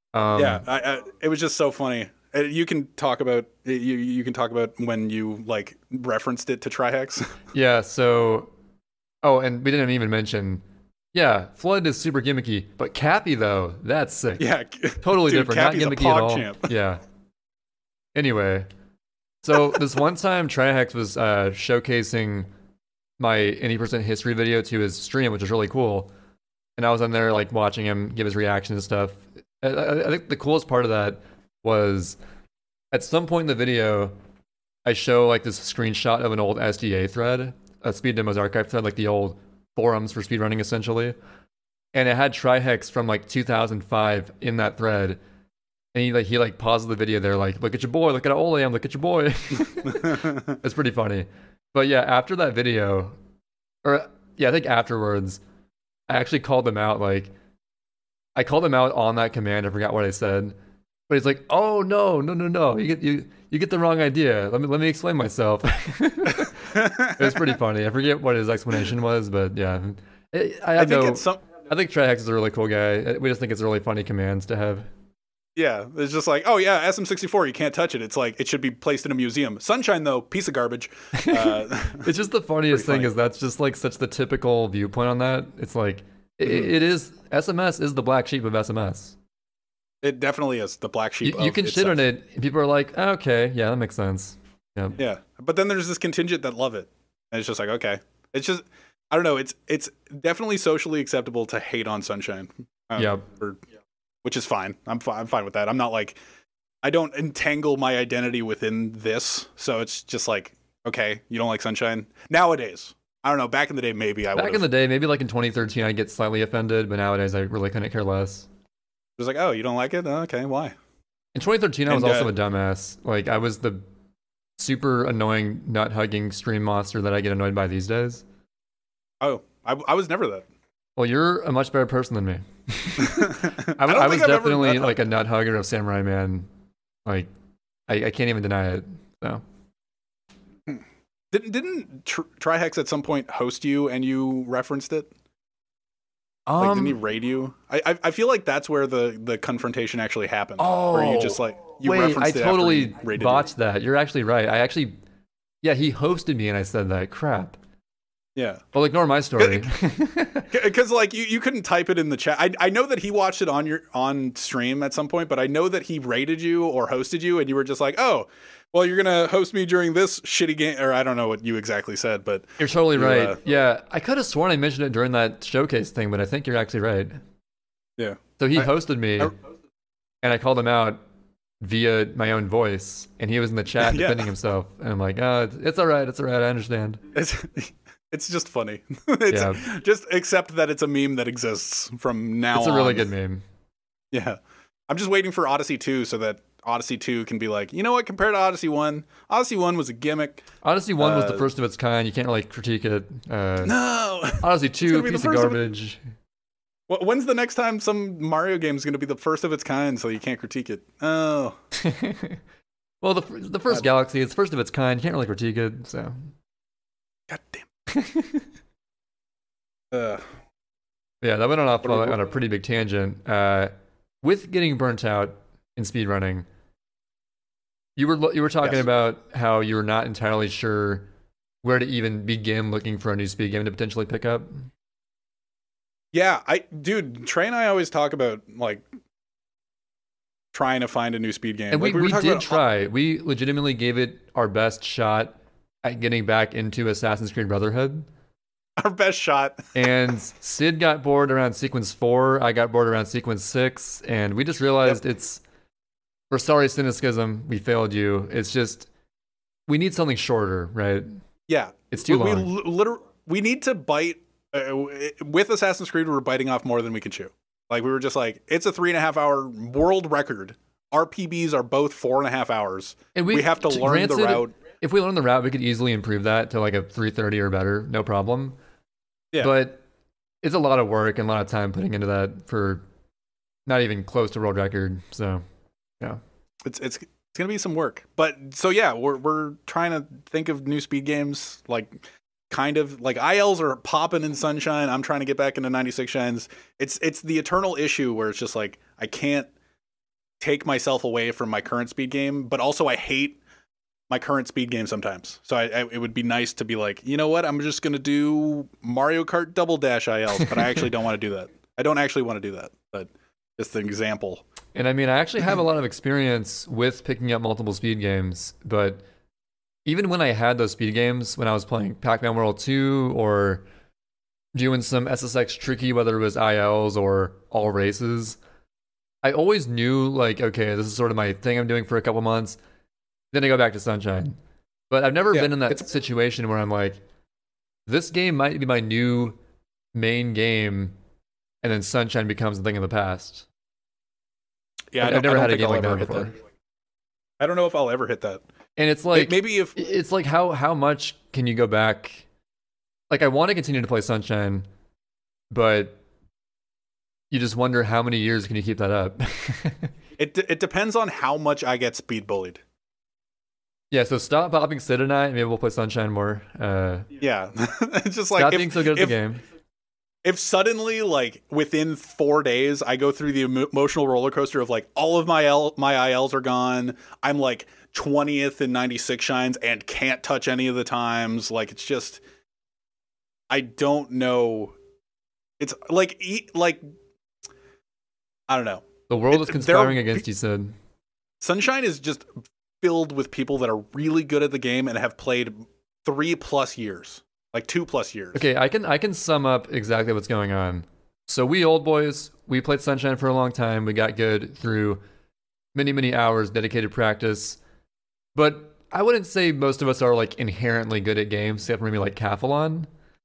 It was just so funny. You can talk about you can talk about when you like referenced it to Trihex. Yeah. So, and we didn't even mention. Yeah, Flood is super gimmicky, but Cappy though, that's sick. Yeah, totally dude, different. Cappy's not gimmicky at all. Champ. Yeah. Anyway. So this one time, Trihex was showcasing my any% history video to his stream, which is really cool. And I was on there like watching him give his reaction and stuff. I think the coolest part of that was at some point in the video, I show like this screenshot of an old SDA thread, a Speed Demos archive thread, like the old forums for speedrunning essentially. And it had Trihex from like 2005 in that thread. And he pauses the video there, like, look at your boy, look at how old I am, look at your boy. It's pretty funny. But yeah, after that video, I think afterwards, I actually called him out. Like, I called him out on that command. I forgot what I said, but he's like, "Oh no, you get the wrong idea. Let me explain myself." It was pretty funny. I forget what his explanation was, but yeah, I think Trihex is a really cool guy. We just think it's really funny commands to have. Yeah, it's just like, oh yeah, SM64, you can't touch it. It's like, it should be placed in a museum. Sunshine, though, piece of garbage. It's just the funniest thing is that's just like such the typical viewpoint on that. It's like, it is, SMS is the black sheep of SMS. It definitely is the black sheep you can shit on it, and people are like, oh, okay, yeah, that makes sense. Yep. Yeah, but then there's this contingent that love it. And it's just like, okay. It's just, I don't know, it's definitely socially acceptable to hate on Sunshine. Which is fine. I'm fine with that. I'm not like, I don't entangle my identity within this. So it's just like, okay, you don't like Sunshine? Nowadays. I don't know. Back in the day, maybe I would. Back in the day, maybe like in 2013, I'd get slightly offended. But nowadays, I really couldn't care less. It was like, oh, you don't like it? Okay, why? In 2013, I was also a dumbass. Like, I was the super annoying, nut-hugging stream monster that I get annoyed by these days. Oh, I was never that. Well, you're a much better person than me. I was definitely like a nut hugger of Samurai Man. Like, I can't even deny it. So, didn't Trihex at some point host you and you referenced it? Like, didn't he raid you? I feel like that's where the confrontation actually happened. Oh, where you just like I totally botched that. You're actually right. He hosted me and I said that. Crap. Yeah. Well, ignore my story. Because like you couldn't type it in the chat. I know that he watched it on stream at some point, but I know that he rated you or hosted you, and you were just like, oh, Well, you're gonna host me during this shitty game, or I don't know what you exactly said, but You're totally right. Yeah, I could have sworn I mentioned it during that showcase thing, but I think you're actually right. Yeah. So he hosted me, and I called him out via my own voice, and he was in the chat defending himself. And I'm like, oh, it's all right, I understand. It's just funny. Just accept that it's a meme that exists from now on. It's a really good meme. Yeah. I'm just waiting for Odyssey 2 so that Odyssey 2 can be like, you know what, compared to Odyssey 1, Odyssey 1 was a gimmick. Odyssey 1 was the first of its kind. You can't really critique it. No! Odyssey 2, piece of garbage. When's the next time some Mario game is going to be the first of its kind so you can't critique it? Oh. Well, the first Galaxy, it's first of its kind. You can't really critique it, so. God damn. Yeah, that went off on a pretty big tangent. With getting burnt out in speedrunning, you were talking about how you were not entirely sure where to even begin looking for a new speed game to potentially pick up. Yeah, Trey and I always talk about like trying to find a new speed game. And like, we did try. We legitimately gave it our best shot at getting back into Assassin's Creed Brotherhood. Our best shot. And Sid got bored around sequence 4. I got bored around sequence 6. And we just realized we're sorry, Cynicism. We failed you. It's just, we need something shorter, right? Yeah. It's too long. We need to bite. With Assassin's Creed, we were biting off more than we can chew. Like, we were just like, it's a 3.5 hour world record. Our PBs are both 4.5 hours. And we have to learn the route. If we learn the route, we could easily improve that to like a 3:30 or better, no problem. Yeah. But it's a lot of work and a lot of time putting into that for not even close to world record. So, yeah. It's gonna be some work. But so yeah, we're trying to think of new speed games, like kind of like ILs are popping in Sunshine. I'm trying to get back into 96 Shines. It's the eternal issue where it's just like I can't take myself away from my current speed game, but also I hate my current speed game sometimes. So it would be nice to be like, you know what? I'm just going to do Mario Kart Double Dash ILs, but I actually don't want to do that. I don't actually want to do that, but just an example. And I mean, I actually have a lot of experience with picking up multiple speed games, but even when I had those speed games, when I was playing Pac-Man World 2 or doing some SSX Tricky, whether it was ILs or all races, I always knew like, okay, this is sort of my thing I'm doing for a couple months. Then I go back to Sunshine. But I've never been in that situation where I'm like, this game might be my new main game, and then Sunshine becomes a thing of the past. Yeah, I've never had a game like that before. I don't know if I'll ever hit that. And it's like, maybe if it's like how much can you go back? Like, I want to continue to play Sunshine, but you just wonder how many years can you keep that up? It depends on how much I get speed bullied. Yeah, so stop popping Sid and I, maybe we'll play Sunshine more. Yeah, it's just like stop being so good at the game. If suddenly, like within 4 days, I go through the emotional roller coaster of like all of my ILs are gone, I'm like 20th in 96 Shines and can't touch any of the times. Like it's just, I don't know. It's like I don't know. The world is conspiring against you, Sid. Sunshine is just filled with people that are really good at the game and have played 3+ years, like 2+ years. Okay, I can sum up exactly what's going on. So we old boys, we played Sunshine for a long time. We got good through many hours dedicated practice. But I wouldn't say most of us are like inherently good at games, except for maybe like Cathalon.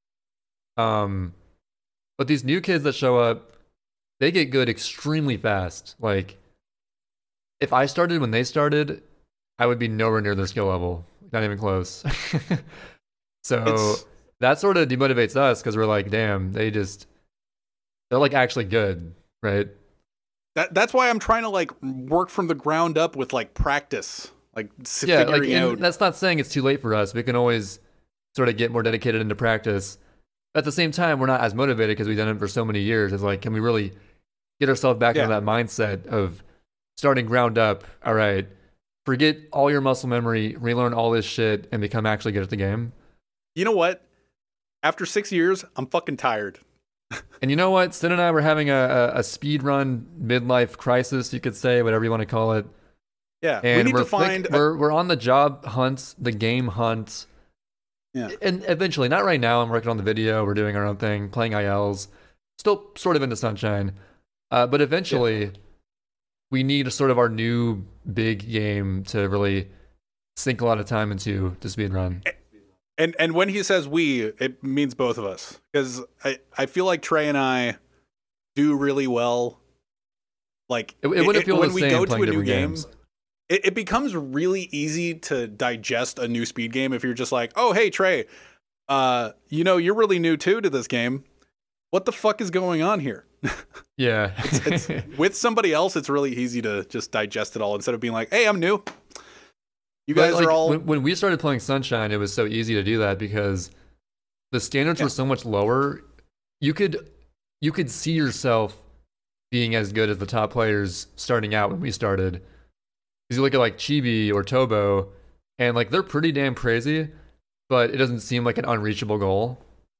But these new kids that show up, they get good extremely fast. Like, if I started when they started, I would be nowhere near their skill level. Not even close. So that sort of demotivates us because we're like, damn, they're like actually good, right? That's why I'm trying to like work from the ground up with like practice. Like figuring out. That's not saying it's too late for us. We can always sort of get more dedicated into practice. At the same time, we're not as motivated because we've done it for so many years. It's like, can we really get ourselves back into that mindset of starting ground up? All right, forget all your muscle memory, relearn all this shit, and become actually good at the game. You know what? After 6 years, I'm fucking tired. And you know what? Sid and I were having a speed run midlife crisis, you could say, whatever you want to call it. Yeah, we And need to find. we're on the job hunts, the game hunts. Yeah. And eventually, not right now, I'm working on the video, we're doing our own thing, playing ILs, still sort of into Sunshine. But eventually, we need sort of our new big game to really sink a lot of time into to speedrun. And when he says we, it means both of us. Because I feel like Trey and I do really well. Like, It wouldn't feel when the we same go to playing a new different game, games. it becomes really easy to digest a new speed game if you're just like, oh, hey, Trey, you're really new too to this game. What the fuck is going on here? Yeah. it's with somebody else, it's really easy to just digest it all instead of being like, hey, I'm new. You guys like, are all... When we started playing Sunshine, it was so easy to do that because the standards were so much lower. You could see yourself being as good as the top players starting out when we started. Because you look at like Chibi or Tobo, and like they're pretty damn crazy, but it doesn't seem like an unreachable goal.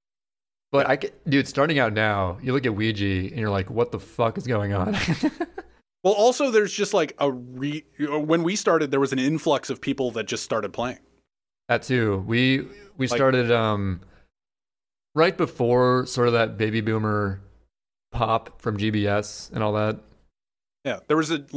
But dude, starting out now, you look at Ouija and you're like, what the fuck is going on? Well, also there's just like when we started, there was an influx of people that just started playing. That too. We started right before sort of that baby boomer pop from GBS and all that. Yeah, there was an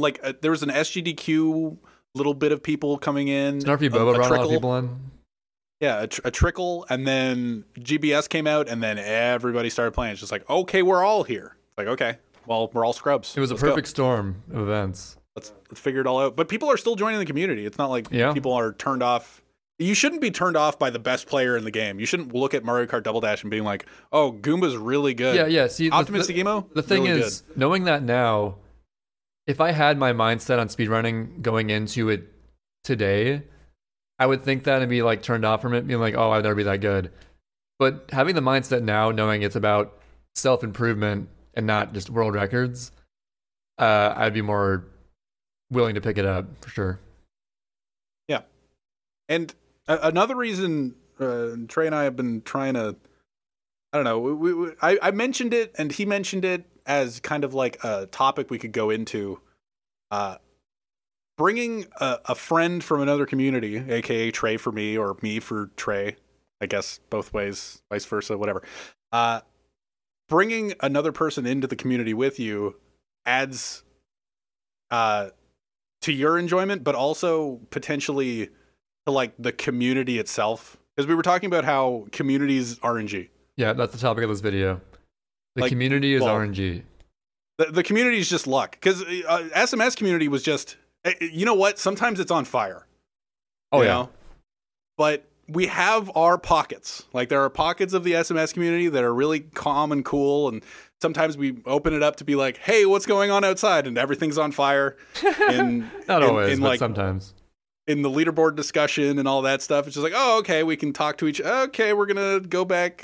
SGDQ little bit of people coming in. Snarfy Boba brought a lot of people in. Yeah, a trickle, and then GBS came out, and then everybody started playing. It's just like, okay, we're all here. It's like, okay, well, we're all scrubs. It was a perfect storm of events. Let's figure it all out. But people are still joining the community. It's not like people are turned off. You shouldn't be turned off by the best player in the game. You shouldn't look at Mario Kart Double Dash and being like, oh, Goomba's really good. Yeah. See, Optimistic Emo? The thing really is, knowing that now, if I had my mindset on speedrunning going into it today, I would think that and be like turned off from it, being like, oh, I'd never be that good. But having the mindset now, knowing it's about self-improvement and not just world records, I'd be more willing to pick it up for sure. Yeah. And another reason Trey and I have been trying to, I don't know, I mentioned it and he mentioned it as kind of like a topic we could go into. Bringing a friend from another community, aka Trey for me or me for Trey, I guess both ways, vice versa, whatever. Bringing another person into the community with you adds to your enjoyment, but also potentially to like the community itself. Because we were talking about how communities RNG. Yeah, that's the topic of this video. The community is RNG. The community is just luck. Because SMS community was just... You know what? Sometimes it's on fire. Oh, yeah. Know? But we have our pockets. Like, there are pockets of the SMS community that are really calm and cool. And sometimes we open it up to be like, hey, what's going on outside? And everything's on fire. Not always, but sometimes. In the leaderboard discussion and all that stuff. It's just like, oh, okay, we can talk to okay, we're going to go back,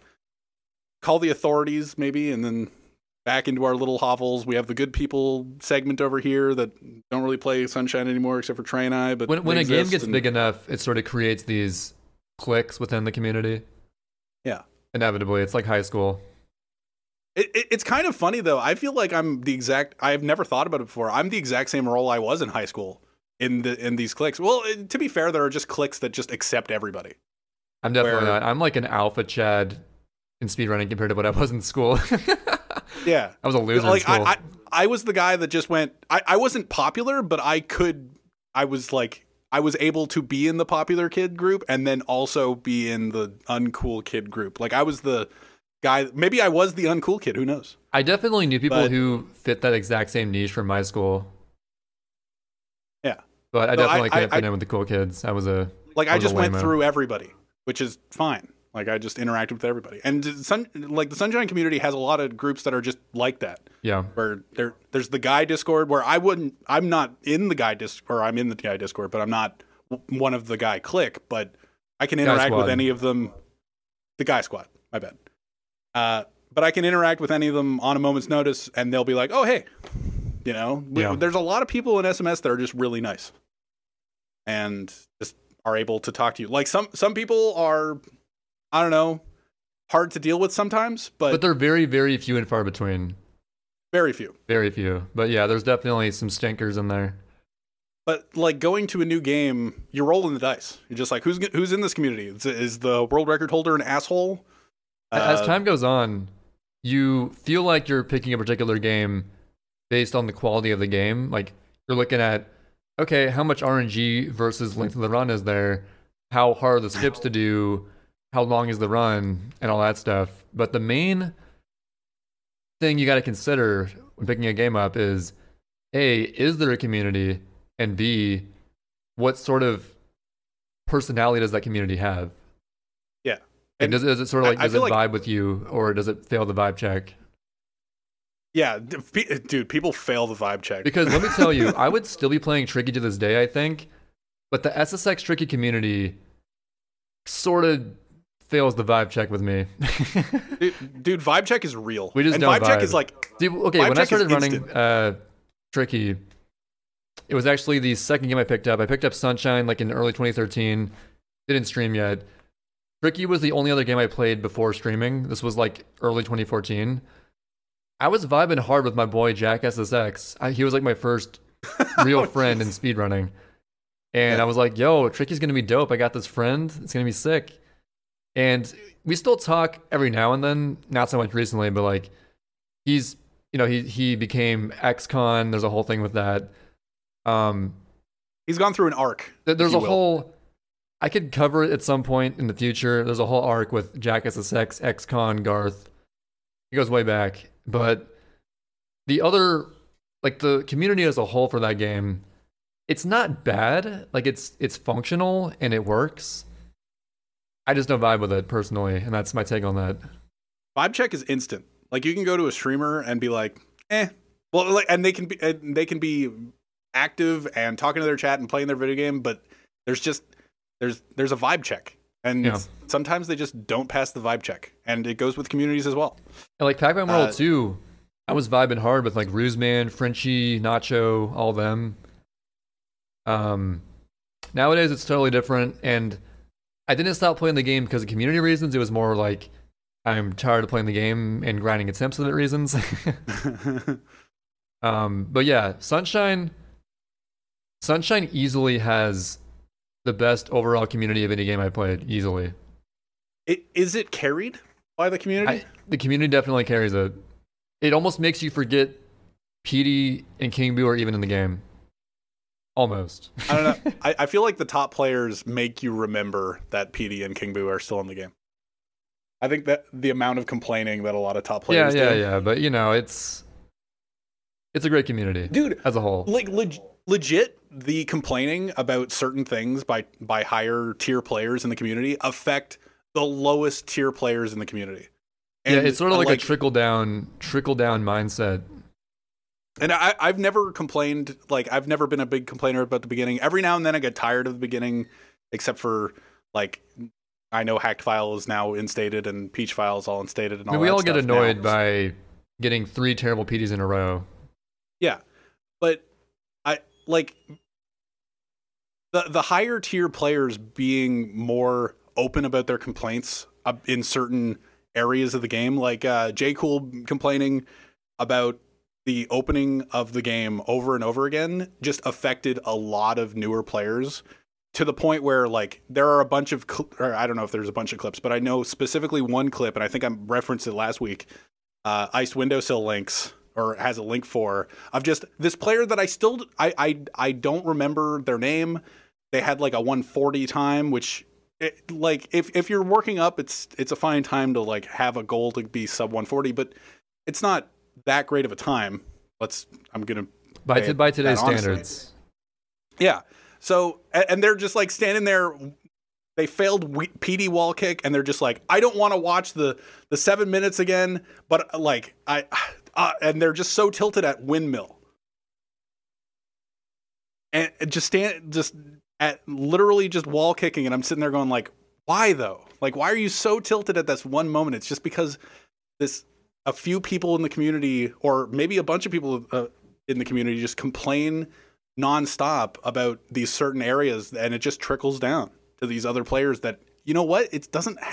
call the authorities maybe, and then... back into our little hovels. We have the good people segment over here that don't really play Sunshine anymore except for Trey and I. But when a game gets big enough, it sort of creates these cliques within the community. Yeah. Inevitably. It's like high school. It's kind of funny, though. I feel like I've never thought about it before. I'm the exact same role I was in high school in these cliques. Well, to be fair, there are just cliques that just accept everybody. I'm definitely not. I'm like an alpha Chad in speedrunning compared to what I was in school. Yeah. I was a loser like, in school. I was the guy that just went... I wasn't popular, but I was able to be in the popular kid group and then also be in the uncool kid group. Like, I was the guy... Maybe I was the uncool kid. Who knows? I definitely knew people who fit that exact same niche from my school. Yeah. But I definitely couldn't fit in with the cool kids. I just went through everybody, which is fine. Like, I just interacted with everybody. And the Sunshine community has a lot of groups that are just like that. Yeah. Where there's the guy Discord where I'm not in the guy Discord, or I'm in the guy Discord, but I'm not one of the guy clique, but I can interact with any of them. The guy squad, my bad. But I can interact with any of them on a moment's notice and they'll be like, oh, hey, there's a lot of people in SMS that are just really nice and just are able to talk to you. Like some people are, I don't know, hard to deal with sometimes, but they're very, very few and far between. Very few. Very few. But yeah, there's definitely some stinkers in there. But like going to a new game, you're rolling the dice. You're just like, who's in this community? Is the world record holder an asshole? As time goes on, you feel like you're picking a particular game based on the quality of the game. Like you're looking at, okay, how much RNG versus length of the run is there? How hard are the skips to do? How long is the run? And all that stuff. But the main thing you got to consider when picking a game up is, A, is there a community? And B, what sort of personality does that community have? Yeah. And does it sort of like, does it like, vibe with you, or does it fail the vibe check? Yeah, dude, people fail the vibe check. Because let me tell you, I would still be playing Tricky to this day, I think, but the SSX Tricky community sort of fails the vibe check with me. dude, vibe check is real. We just and don't vibe check is like, dude, okay, when I started running Tricky, it was actually the second game I picked up. I picked up Sunshine like in early 2013. Didn't stream yet. Tricky was the only other game I played before streaming. This was like early 2014. I was vibing hard with my boy Jack SSX. He was like my first real friend in speedrunning. And I was like, yo, Tricky's going to be dope. I got this friend. It's going to be sick. And we still talk every now and then. Not so much recently, but like he's, he became XCon. There's a whole thing with that. He's gone through an arc. There's a whole, I could cover it at some point in the future. There's a whole arc with Jack SSX, XCon, Garth. He goes way back. But the other, like the community as a whole for that game, it's not bad. Like it's functional and it works. I just don't vibe with it personally, and that's my take on that. Vibe check is instant. Like you can go to a streamer and be like, well, like, and they can be active and talking to their chat and playing their video game, but there's a vibe check. And sometimes they just don't pass the vibe check. And it goes with communities as well. And like Pac-Man World 2, I was vibing hard with like Ruseman, Frenchie, Nacho, all them. Nowadays it's totally different, and I didn't stop playing the game because of community reasons. It was more like I'm tired of playing the game and grinding attempts with it reasons. But yeah, Sunshine easily has the best overall community of any game I played, easily. Is it carried by the community? The community definitely carries it. It almost makes you forget PD and King Boo are even in the game. Almost. I don't know. I feel like the top players make you remember that PD and King Boo are still in the game. I think that the amount of complaining that a lot of top players do. Yeah. But it's a great community, dude, as a whole. Like legit, the complaining about certain things by higher tier players in the community affect the lowest tier players in the community. And yeah, it's sort of like a trickle down mindset. And I've never complained, like I've never been a big complainer about the beginning. Every now and then I get tired of the beginning, except for like I know Hacked File is now instated and Peach File is all instated and all that. We all get annoyed by getting 3 terrible PDs in a row. Yeah, but I like the higher tier players being more open about their complaints in certain areas of the game, like J. Cool complaining about the opening of the game over and over again just affected a lot of newer players to the point where like there are a bunch of or I don't know if there's a bunch of clips, but I know specifically one clip, and I think I referenced it last week. Iced Windowsill links, or has a link for, of just this player that I don't remember their name. They had like a 140 time, which like if you're working up, it's a fine time to like have a goal to be sub 140, but it's not that great of a time. I'm gonna by today's standards. Yeah. So and they're just like standing there. They failed PD wall kick, and they're just like, I don't want to watch the 7 minutes again. But like and they're just so tilted at windmill, and just at literally just wall kicking. And I'm sitting there going like, why though? Like, why are you so tilted at this one moment? It's just because a few people in the community, or maybe a bunch of people in the community, just complain nonstop about these certain areas, and it just trickles down to these other players that, you know what, it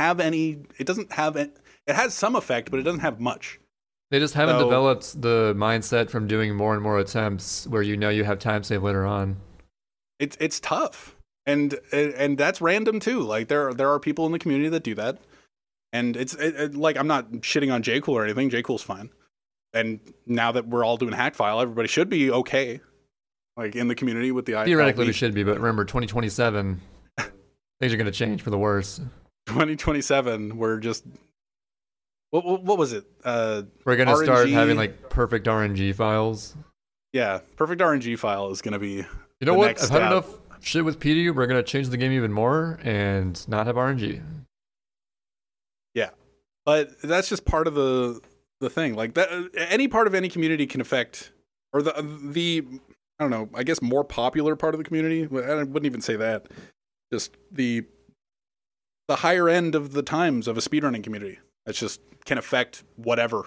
has some effect, but it doesn't have much. They just haven't developed the mindset from doing more and more attempts where you have time save later on. it's tough, and that's random too. Like there are people in the community that do that, and like I'm not shitting on J Cool or anything. J Cool's fine, and now that we're all doing Hackfile, everybody should be okay. Like in the community with the theoretically we should be, but remember 2027, things are going to change for the worse. 2027, we're just what was it? We're going to start having like perfect RNG files. Yeah, perfect RNG file is going to be. You know what? I've had enough shit with PD. We're going to change the game even more and not have RNG. Yeah, but that's just part of the thing. Like that, any part of any community can affect, or the I don't know. I guess more popular part of the community. I wouldn't even say that. Just the higher end of the times of a speedrunning community. That's just can affect whatever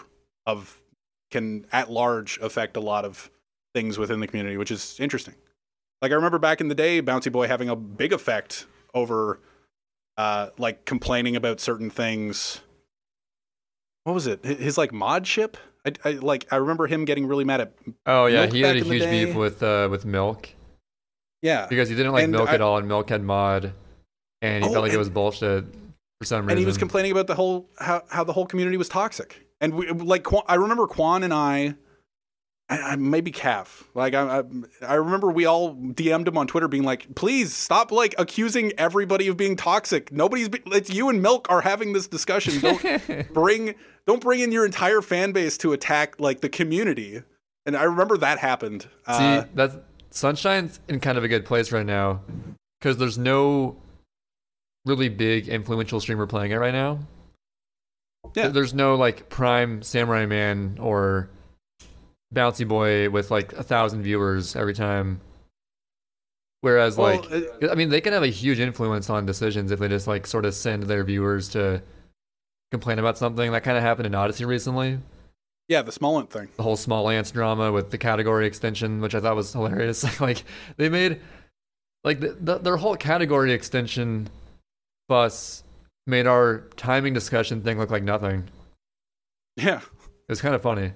can at large affect a lot of things within the community, which is interesting. Like I remember back in the day, Bouncy Boy having a big effect over like complaining about certain things. What was it? His like mod ship? I remember him getting really mad at Oh yeah, Milk he had a huge beef with Milk. Yeah. Because he didn't like Milk at all, and Milk had mod, and he felt like it was bullshit for some reason. And he was complaining about the whole how the whole community was toxic. And we, like I remember Quan and I maybe Calf. Like I remember we all DM'd him on Twitter being like, please stop like accusing everybody of being toxic. It's you and Milk are having this discussion. Don't bring in your entire fan base to attack like the community. And I remember that happened. See, that's Sunshine's in kind of a good place right now because there's no really big influential streamer playing it right now. Yeah. There's no like prime Samurai Man or Bouncy Boy with like 1,000 viewers every time. Whereas I mean, they can have a huge influence on decisions if they just like sort of send their viewers to complain about something. That kind of happened in Odyssey recently. Yeah, the Smollant thing. The whole Small Ants drama with the category extension, which I thought was hilarious. Like they made like their whole category extension fuss made our timing discussion thing look like nothing. Yeah, it was kind of funny.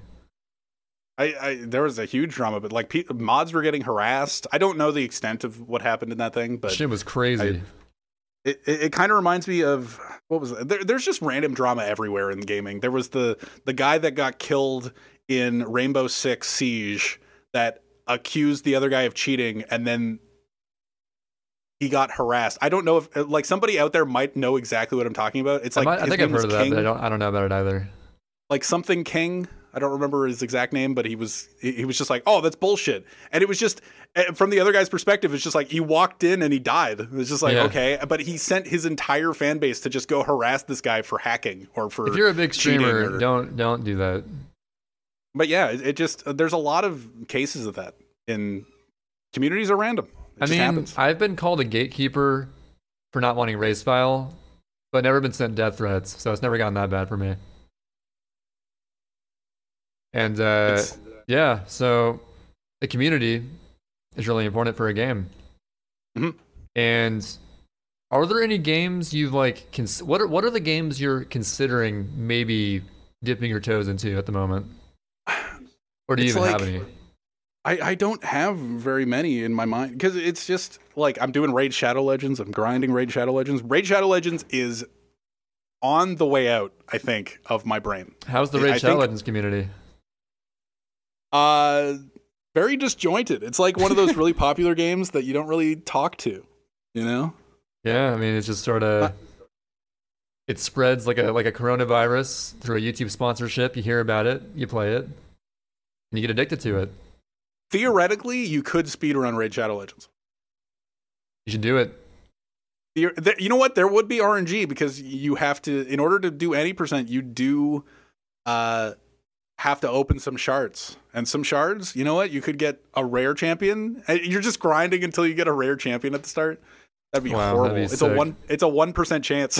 There was a huge drama, but like mods were getting harassed. I don't know the extent of what happened in that thing, but shit was crazy. It kind of reminds me of what was it? There's just random drama everywhere in gaming. There was the guy that got killed in Rainbow Six Siege that accused the other guy of cheating, and then he got harassed. I don't know if like somebody out there might know exactly what I'm talking about. It's like I think I've heard of that, but I don't know about it either. Like something King. I don't remember his exact name, but he was just like, oh, that's bullshit. And it was just, from the other guy's perspective, it's just like he walked in and he died. It was just like, okay. But he sent his entire fan base to just go harass this guy for hacking or for if you're a big streamer, don't do that. But yeah, it just, there's a lot of cases of that in communities are random. It just happens. I've been called a gatekeeper for not wanting race file, but never been sent death threats. So it's never gotten that bad for me. And yeah, so the community is really important for a game. Mm-hmm. And are there any games you've like what are the games you're considering maybe dipping your toes into at the moment? Or do you even have any? I don't have very many in my mind because it's just like I'm doing Raid Shadow Legends. I'm grinding Raid Shadow Legends. Raid Shadow Legends is on the way out, I think, of my brain. How's the Raid Shadow Legends community? Very disjointed. It's like one of those really popular games that you don't really talk to, you know? Yeah, I mean, it's just sort of it spreads like a coronavirus through a YouTube sponsorship. You hear about it, you play it, and you get addicted to it. Theoretically, you could speedrun Raid Shadow Legends. You should do it. You know what? There would be RNG because you have to, in order to do any percent, you do have to open some shards. And some shards, you know what? You could get a rare champion. You're just grinding until you get a rare champion at the start. That'd be horrible. That'd be it's a 1% chance.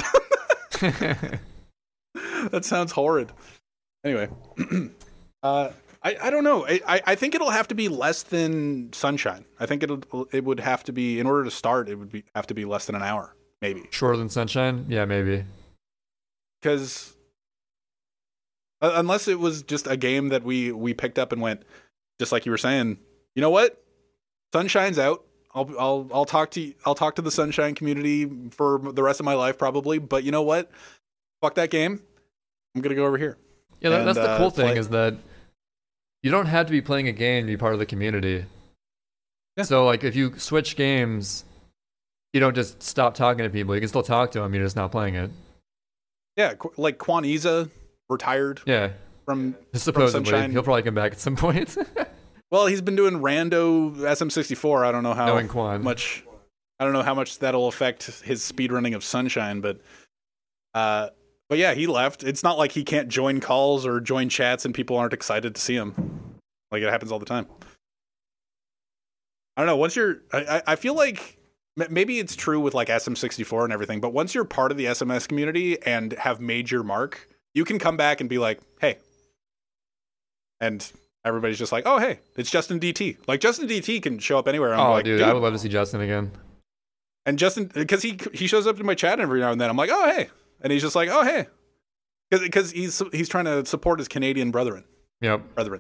That sounds horrid. Anyway, I don't know. I think it'll have to be less than Sunshine. I think it would have to be, in order to start, it would have to be less than an hour, maybe. Shorter than Sunshine? Yeah, maybe. Because unless it was just a game that we picked up and went, just like you were saying, you know what? Sunshine's out. I'll talk to the Sunshine community for the rest of my life probably. But you know what? Fuck that game. I'm gonna go over here. Yeah, that's the cool thing is that you don't have to be playing a game to be part of the community. Yeah. So like if you switch games, you don't just stop talking to people. You can still talk to them. You're just not playing it. Yeah, like Kwaniza retired. Yeah, from supposedly Sunshine. He'll probably come back at some point. Well, he's been doing rando SM64. I don't know how much. I don't know how much that'll affect his speedrunning of Sunshine, but yeah, he left. It's not like he can't join calls or join chats and people aren't excited to see him. Like it happens all the time. I don't know. Once you're, I feel like maybe it's true with like SM64 and everything, but once you're part of the SMS community and have made your mark, you can come back and be like, hey. And everybody's just like, oh, hey, it's Justin DT. Like Justin DT can show up anywhere. I'm like, dude, I would love to see Justin again. And Justin, because he shows up in my chat every now and then. I'm like, oh, hey. And he's just like, oh, hey. Because he's trying to support his Canadian brethren. Yep. Brethren.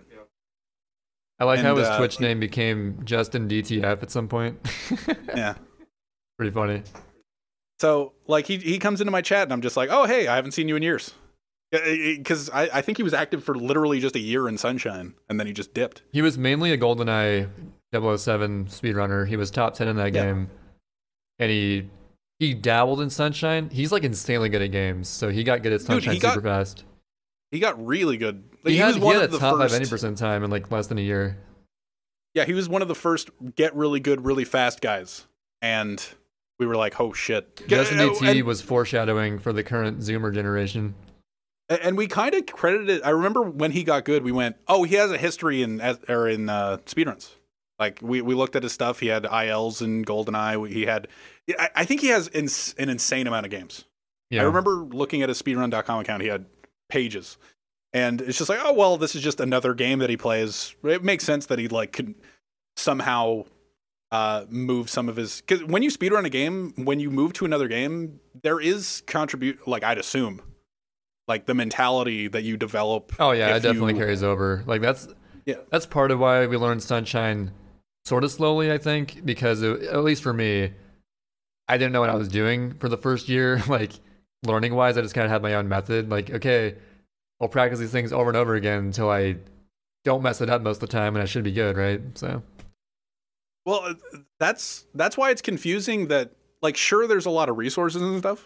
I like how his Twitch name became Justin DTF at some point. Yeah. Pretty funny. So, like, he comes into my chat, and I'm just like, oh, hey, I haven't seen you in years. Because I think he was active for literally just a year in Sunshine, and then he just dipped. He was mainly a GoldenEye 007 speedrunner. He was top 10 in that game. And he dabbled in Sunshine. He's like insanely good at games, so he got good at Sunshine super fast. He got really good. Like, he had a top 5 any% time in like less than a year. Yeah, he was one of the first get really good, really fast guys. And we were like, oh shit. Justin DT was foreshadowing for the current Zoomer generation. And we kind of credited it. I remember when he got good, we went, oh, he has a history in speedruns. Like, we looked at his stuff. He had ILs in GoldenEye. He had, I think he has an insane amount of games. Yeah. I remember looking at his speedrun.com account. He had pages. And it's just like, oh, well, this is just another game that he plays. It makes sense that he like could somehow move some of his, because when you speedrun a game, when you move to another game, there is like I'd assume, like the mentality that you develop. Oh yeah, it definitely carries over. Like that's part of why we learned Sunshine sort of slowly, I think, because at least for me, I didn't know what I was doing for the first year. Like learning wise, I just kind of had my own method. Like, okay, I'll practice these things over and over again until I don't mess it up most of the time, and I should be good, right? So, well, that's why it's confusing. That like, sure, there's a lot of resources and stuff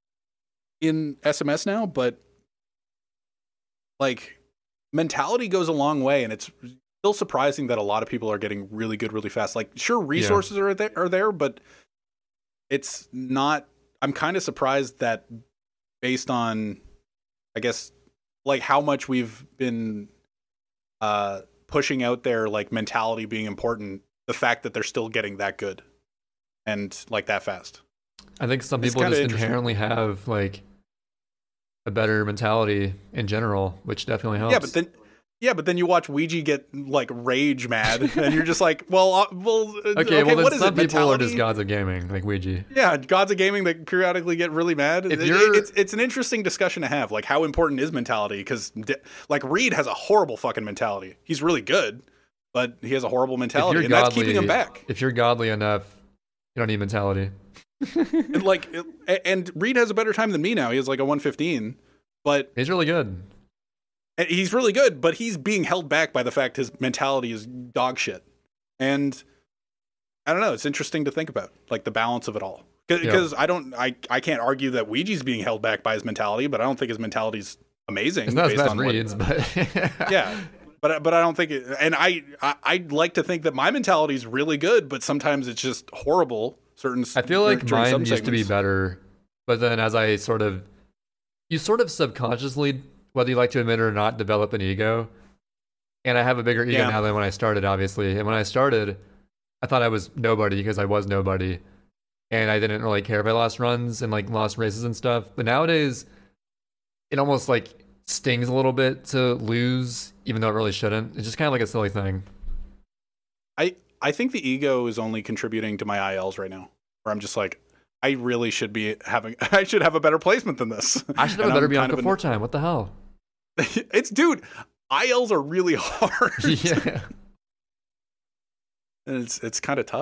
in SMS now, but like mentality goes a long way, and it's still surprising that a lot of people are getting really good really fast. Like, sure, resources are there, but it's not. I'm kind of surprised that based on, I guess, like how much we've been pushing out there, like mentality being important, the fact that they're still getting that good and like that fast. I think some people just inherently have like a better mentality in general, which definitely helps. But then you watch Ouija get like rage mad, and you're just like, okay, what is some people are just gods of gaming, like Ouija. Yeah, gods of gaming that periodically get really mad. It's an interesting discussion to have. Like, how important is mentality? Because like Reed has a horrible fucking mentality. He's really good, but he has a horrible mentality, and that's keeping him back. If you're godly enough, you don't need mentality. and Reed has a better time than me now. He has like a 115, but he's really good. And he's really good, but he's being held back by the fact his mentality is dog shit. And I don't know. It's interesting to think about, like the balance of it all. Because I can't argue that Ouija's being held back by his mentality, but I don't think his mentality's amazing. It's not as bad as Reed's, but yeah. But I don't think it. And I'd like to think that my mentality is really good, but sometimes it's just horrible. I feel like mine used to be better, but then as you sort of subconsciously, whether you like to admit it or not, develop an ego. And I have a bigger ego now than when I started, obviously. And when I started, I thought I was nobody because I was nobody. And I didn't really care if I lost runs and like lost races and stuff. But nowadays, it almost like stings a little bit to lose, even though it really shouldn't. It's just kind of like a silly thing. I think the ego is only contributing to my ILs right now, where I'm just like, I really should I should have a better placement than this. I should have a better Bianca 4 time. What the hell? Dude, ILs are really hard. Yeah. And it's kind of tough.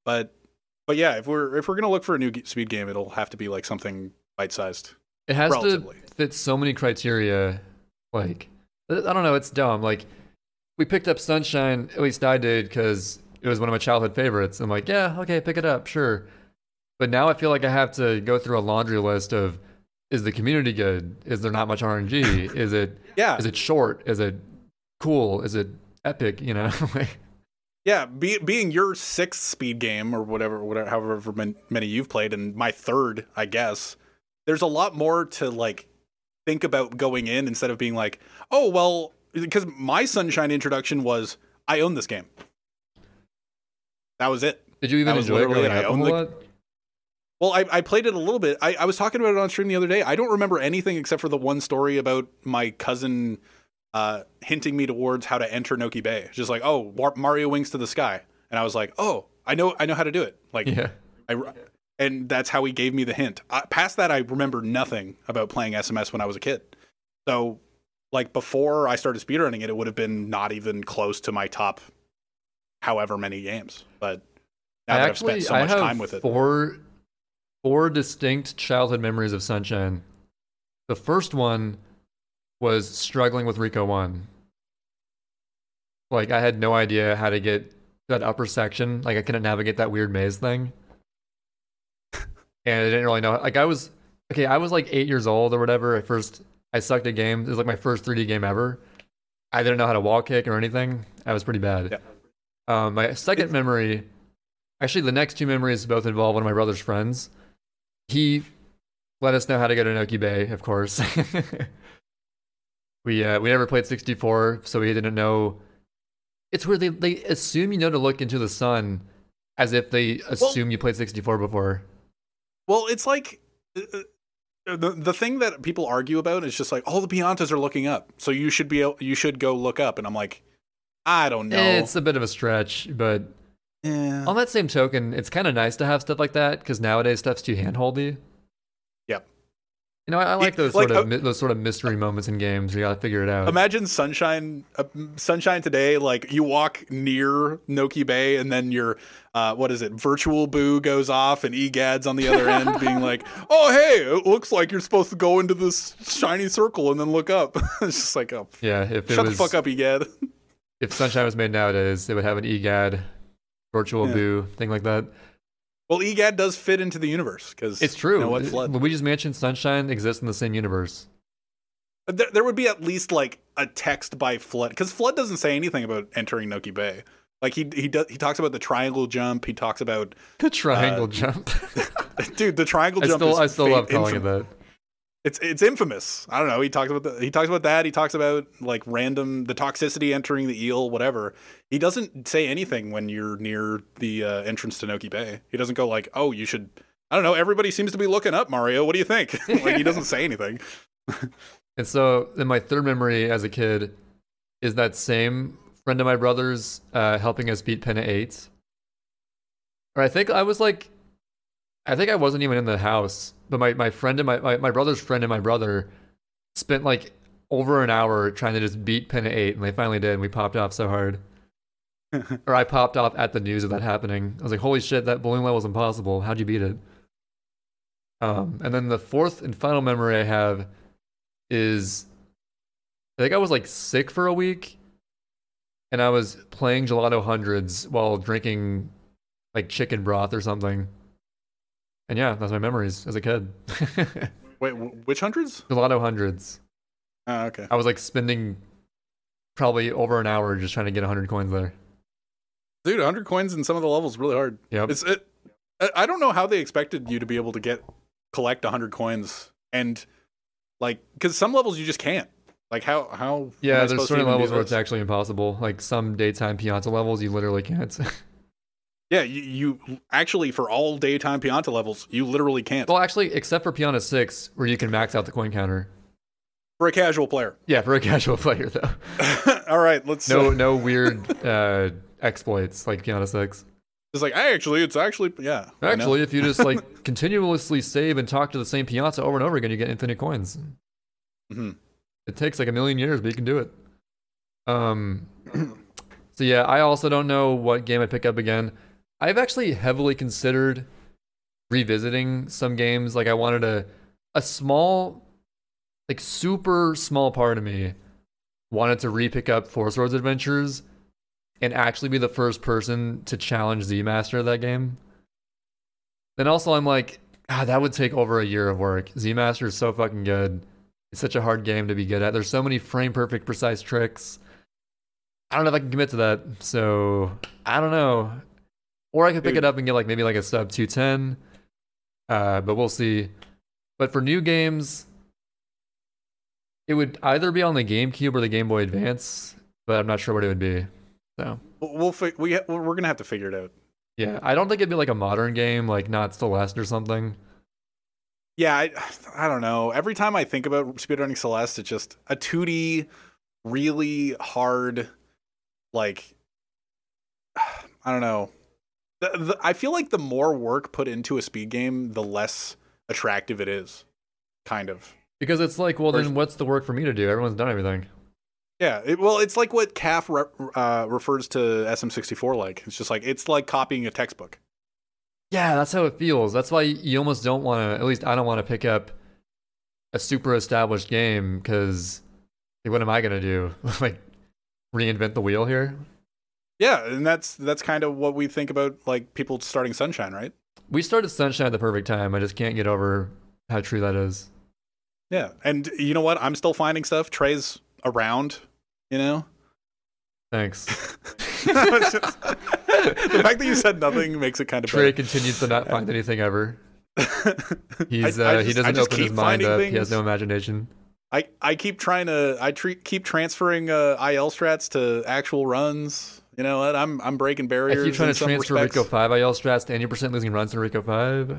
But yeah, if we're gonna look for a new speed game, it'll have to be like something bite sized. It has Relatively. to fit so many criteria. Like, I don't know, it's dumb. Like, we picked up Sunshine, at least I did, because it was one of my childhood favorites. I'm like, yeah, okay, pick it up, sure. But now I feel like I have to go through a laundry list of, is the community good? Is there not much RNG? Is it Yeah. is it short? Is it cool? Is it epic? You know? Yeah, being your sixth speed game or whatever, however many you've played, and my third, I guess. There's a lot more to like think about going in instead of being like, oh well, because my Sunshine introduction was I own this game. That was it. Did you even enjoy it growing up a lot? Well, I played it a little bit. I was talking about it on stream the other day. I don't remember anything except for the one story about my cousin hinting me towards how to enter Noki Bay. Just like, oh, Mario Wings to the Sky. And I was like, oh, I know how to do it. Like, yeah. And that's how he gave me the hint. Past that, I remember nothing about playing SMS when I was a kid. So, like, before I started speedrunning it, it would have been not even close to my top however many games. But now that I've spent so much time with it. Four distinct childhood memories of Sunshine. The first one was struggling with Rico 1. Like, I had no idea how to get that upper section. Like, I couldn't navigate that weird maze thing. And I didn't really know. Like, I was like 8 years old or whatever. At first, I sucked at games. It was like my first 3D game ever. I didn't know how to wall kick or anything. I was pretty bad. Yeah. My second memory, actually, the next two memories both involve one of my brother's friends. He let us know how to go to Noki Bay, of course. We never played 64, so we didn't know. It's where they assume you know to look into the sun, as if they assume you played 64 before. Well, it's like the thing that people argue about is just like all the Piantas are looking up, so you should go look up, and I'm like, I don't know. It's a bit of a stretch, but yeah. On that same token, it's kind of nice to have stuff like that because nowadays stuff's too handholdy. Yep. You know, I like those those sort of mystery moments in games where you gotta figure it out. Imagine Sunshine today, like you walk near Noki Bay and then your virtual boo goes off and EGAD's on the other end being like, oh hey, it looks like you're supposed to go into this shiny circle and then look up. It's just like, oh yeah, shut the fuck up, EGAD. If Sunshine was made nowadays, it would have an EGAD virtual boo thing like that. Well, EGAD does fit into the universe because it's true. You know what, Flood? Luigi's Mansion Sunshine exists in the same universe. There would be at least like a text by Flood because Flood doesn't say anything about entering Noki Bay. Like he talks about the triangle jump. He talks about the triangle jump. Dude, the triangle jump. I still love calling it that. It's infamous. I don't know. He talks about that. He talks about like the toxicity entering the eel, whatever. He doesn't say anything when you're near the entrance to Noki Bay. He doesn't go like, "Oh, you should." I don't know. Everybody seems to be looking up Mario. What do you think? Like he doesn't say anything. And so, then my third memory as a kid is that same friend of my brother's helping us beat Pinna 8. Or I think I wasn't even in the house, but my friend and my brother's friend and my brother spent like over an hour trying to just beat Pinna 8, and they finally did, and we popped off so hard. Or I popped off at the news of that happening. I was like, holy shit, that balloon level is impossible. How'd you beat it? And then the fourth and final memory I have is, I think I was like sick for a week, and I was playing Gelato Hundreds while drinking like chicken broth or something. And yeah, that's my memories as a kid. Wait, which hundreds? Gelato Hundreds. Oh, okay. I was like spending probably over an hour just trying to get 100 coins there. Dude, 100 coins in some of the levels is really hard. Yep. I don't know how they expected you to be able to collect 100 coins, and like, because some levels you just can't. Like how? Yeah, there's certain levels where it's actually impossible. Like some daytime Pianta levels, you literally can't. Yeah, you actually, for all daytime Pianta levels, you literally can't. Well, actually, except for Pianta 6, where you can max out the coin counter. For a casual player. Yeah, for a casual player, though. All right, let's... No weird exploits like Pianta 6. It's like, it's actually, yeah. Actually, if you just, like, continuously save and talk to the same Pianta over and over again, you get infinite coins. Mm-hmm. It takes, like, a million years, but you can do it. So, yeah, I also don't know what game I'd pick up again. I've actually heavily considered revisiting some games. Like I wanted a small, like super small part of me wanted to re-pick up Four Swords Adventures and actually be the first person to challenge Z Master of that game. Then also I'm like, God, that would take over a year of work. Z Master is so fucking good. It's such a hard game to be good at. There's so many frame perfect precise tricks. I don't know if I can commit to that. So I don't know. Or I could pick it up and get like maybe like a sub 210. But we'll see. But for new games, it would either be on the GameCube or the Game Boy Advance, but I'm not sure what it would be. So we're gonna have to figure it out. Yeah, I don't think it'd be like a modern game, like not Celeste or something. Yeah, I don't know. Every time I think about speedrunning Celeste, it's just a 2D, really hard, like, I don't know. I feel like the more work put into a speed game, the less attractive it is, kind of. Because it's like, well, then what's the work for me to do? Everyone's done everything. Yeah, it's like what CAF refers to SM64 like. It's just like, it's like copying a textbook. Yeah, that's how it feels. That's why you almost don't want to, at least I don't want to pick up a super established game, because like, what am I going to do? Like, reinvent the wheel here? Yeah, and that's kind of what we think about, like, people starting Sunshine, right? We started Sunshine at the perfect time. I just can't get over how true that is. Yeah, and you know what? I'm still finding stuff. Trey's around, you know? Thanks. The fact that you said nothing makes it kind of Trey better. continues to not find anything ever. He doesn't open his mind up. He has no imagination. I keep trying to keep transferring IL strats to actual runs. You know what? I'm breaking barriers. I keep trying to transfer Rico 5 IL strats to 80% losing runs in Rico 5.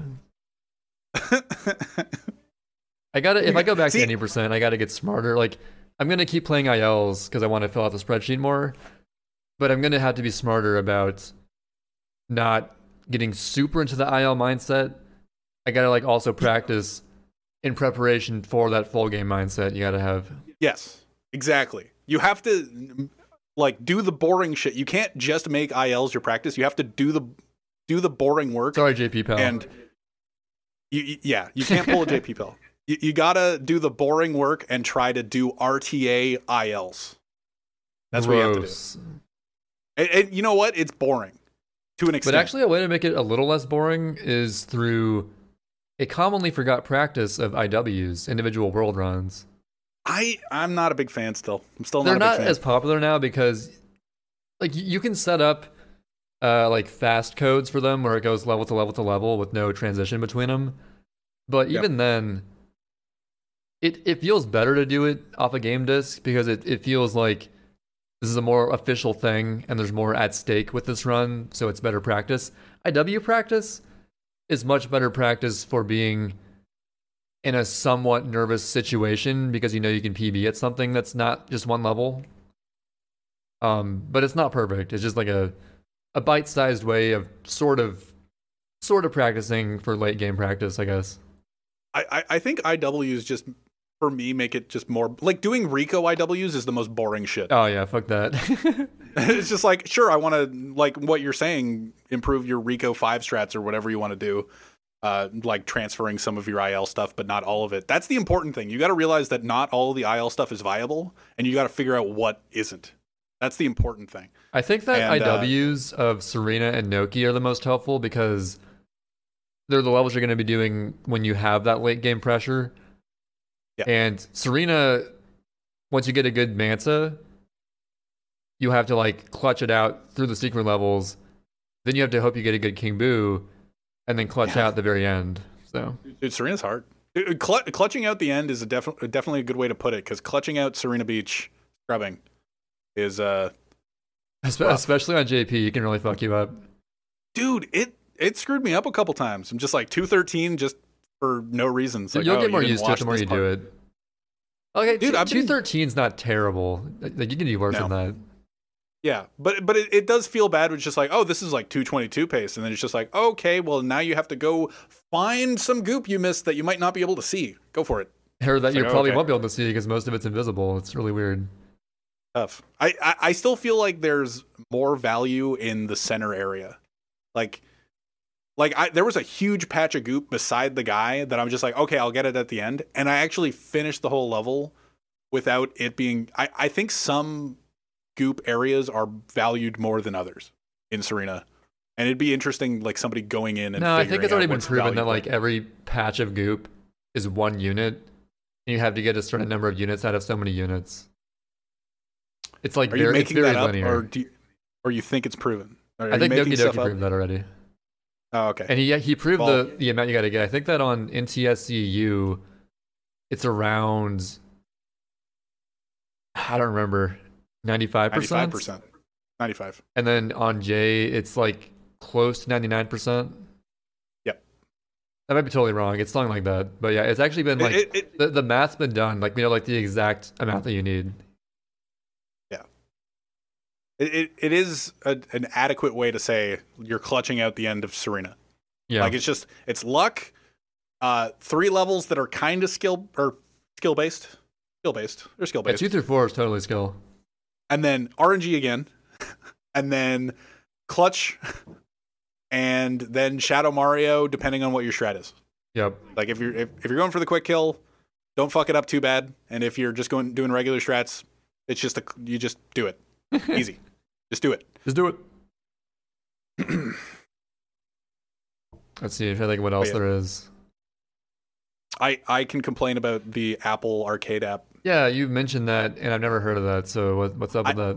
If I go back to 80%, I gotta get smarter. Like, I'm gonna keep playing ILs because I want to fill out the spreadsheet more, but I'm gonna have to be smarter about not getting super into the IL mindset. I gotta like also practice in preparation for that full game mindset you gotta have. Yes, exactly. You have to like do the boring shit. You can't just make ILs your practice. You have to do the boring work. Sorry, JP Pell. And you can't pull a JP Pell. You gotta do the boring work and try to do RTA ILs. That's what you have to do. And you know what? It's boring to an extent. But actually, a way to make it a little less boring is through a commonly forgot practice of IWs, individual world runs. I'm not a big fan still. I'm still They're not a big fan. They're not as popular now because like you can set up like fast codes for them where it goes level to level to level with no transition between them. But even then, it feels better to do it off a game disc because it feels like this is a more official thing and there's more at stake with this run, so it's better practice. IW practice is much better practice for being in a somewhat nervous situation because you know you can PB at something that's not just one level. But it's not perfect. It's just like a bite-sized way of sort of practicing for late game practice, I guess. I think IWs just, for me, make it just more like doing Rico IWs is the most boring shit. Oh yeah, fuck that. It's just like, sure, I want to, like what you're saying, improve your Rico 5 strats or whatever you want to do. Like transferring some of your IL stuff, but not all of it. That's the important thing. You got to realize that not all of the IL stuff is viable, and you got to figure out what isn't. That's the important thing. I think that IWs of Serena and Noki are the most helpful because they're the levels you're going to be doing when you have that late game pressure. Yeah. And Serena, once you get a good Mansa, you have to like clutch it out through the secret levels. Then you have to hope you get a good King Boo, and then clutch out at the very end. So, dude, Serena's hard. Clutching out the end is definitely a good way to put it, because clutching out Serena Beach scrubbing is especially on JP, you can really fuck you up. Dude, it screwed me up a couple times. I'm just like 213 just for no reason. It's like, you'll get more used to it the more you do it. Okay, dude, 213's not terrible. Like you can do worse than that. Yeah, but it does feel bad when it's just like, oh, this is like 222 pace, and then it's just like, okay, well now you have to go find some goop you missed that you might not be able to see. Go for it. Or that you probably won't be able to see because most of it's invisible. It's really weird. Tough. I still feel like there's more value in the center area. Like there was a huge patch of goop beside the guy that I'm just like, okay, I'll get it at the end. And I actually finished the whole level without it being, I think some goop areas are valued more than others in Serena. And it'd be interesting, like somebody going in and no, I think it's already been what's proven that valuable. like every patch of goop is one unit. And you have to get a certain number of units out of so many units. It's like Are you making it's very that up, linear. or you think it's proven? Are I you think making Doki stuff Doki up? proved that already. Oh, okay. And he proved Well- the amount you got to get. I think that on NTSCU, it's around, I don't remember, 95%. 95%. 95. And then on J, it's like close to 99%. Yep. I might be totally wrong. It's something like that. But yeah, it's actually been like, the math's been done. Like, we know like the exact amount that you need. It is an adequate way to say you're clutching out the end of Serena. Yeah. Like it's luck, 3 levels that are kind of skill based. They're skill Yeah, based. 2 through 4 is totally skill. And then RNG again. And then clutch. And then Shadow Mario, depending on what your strat is. Yep. Like if you're going for the quick kill, don't fuck it up too bad. And if you're just doing regular strats, it's just you just do it. Easy. Just do it. Just do it. Let's see if I think what else there is. I can complain about the Apple Arcade app. Yeah, you mentioned that, and I've never heard of that. So what's up with that?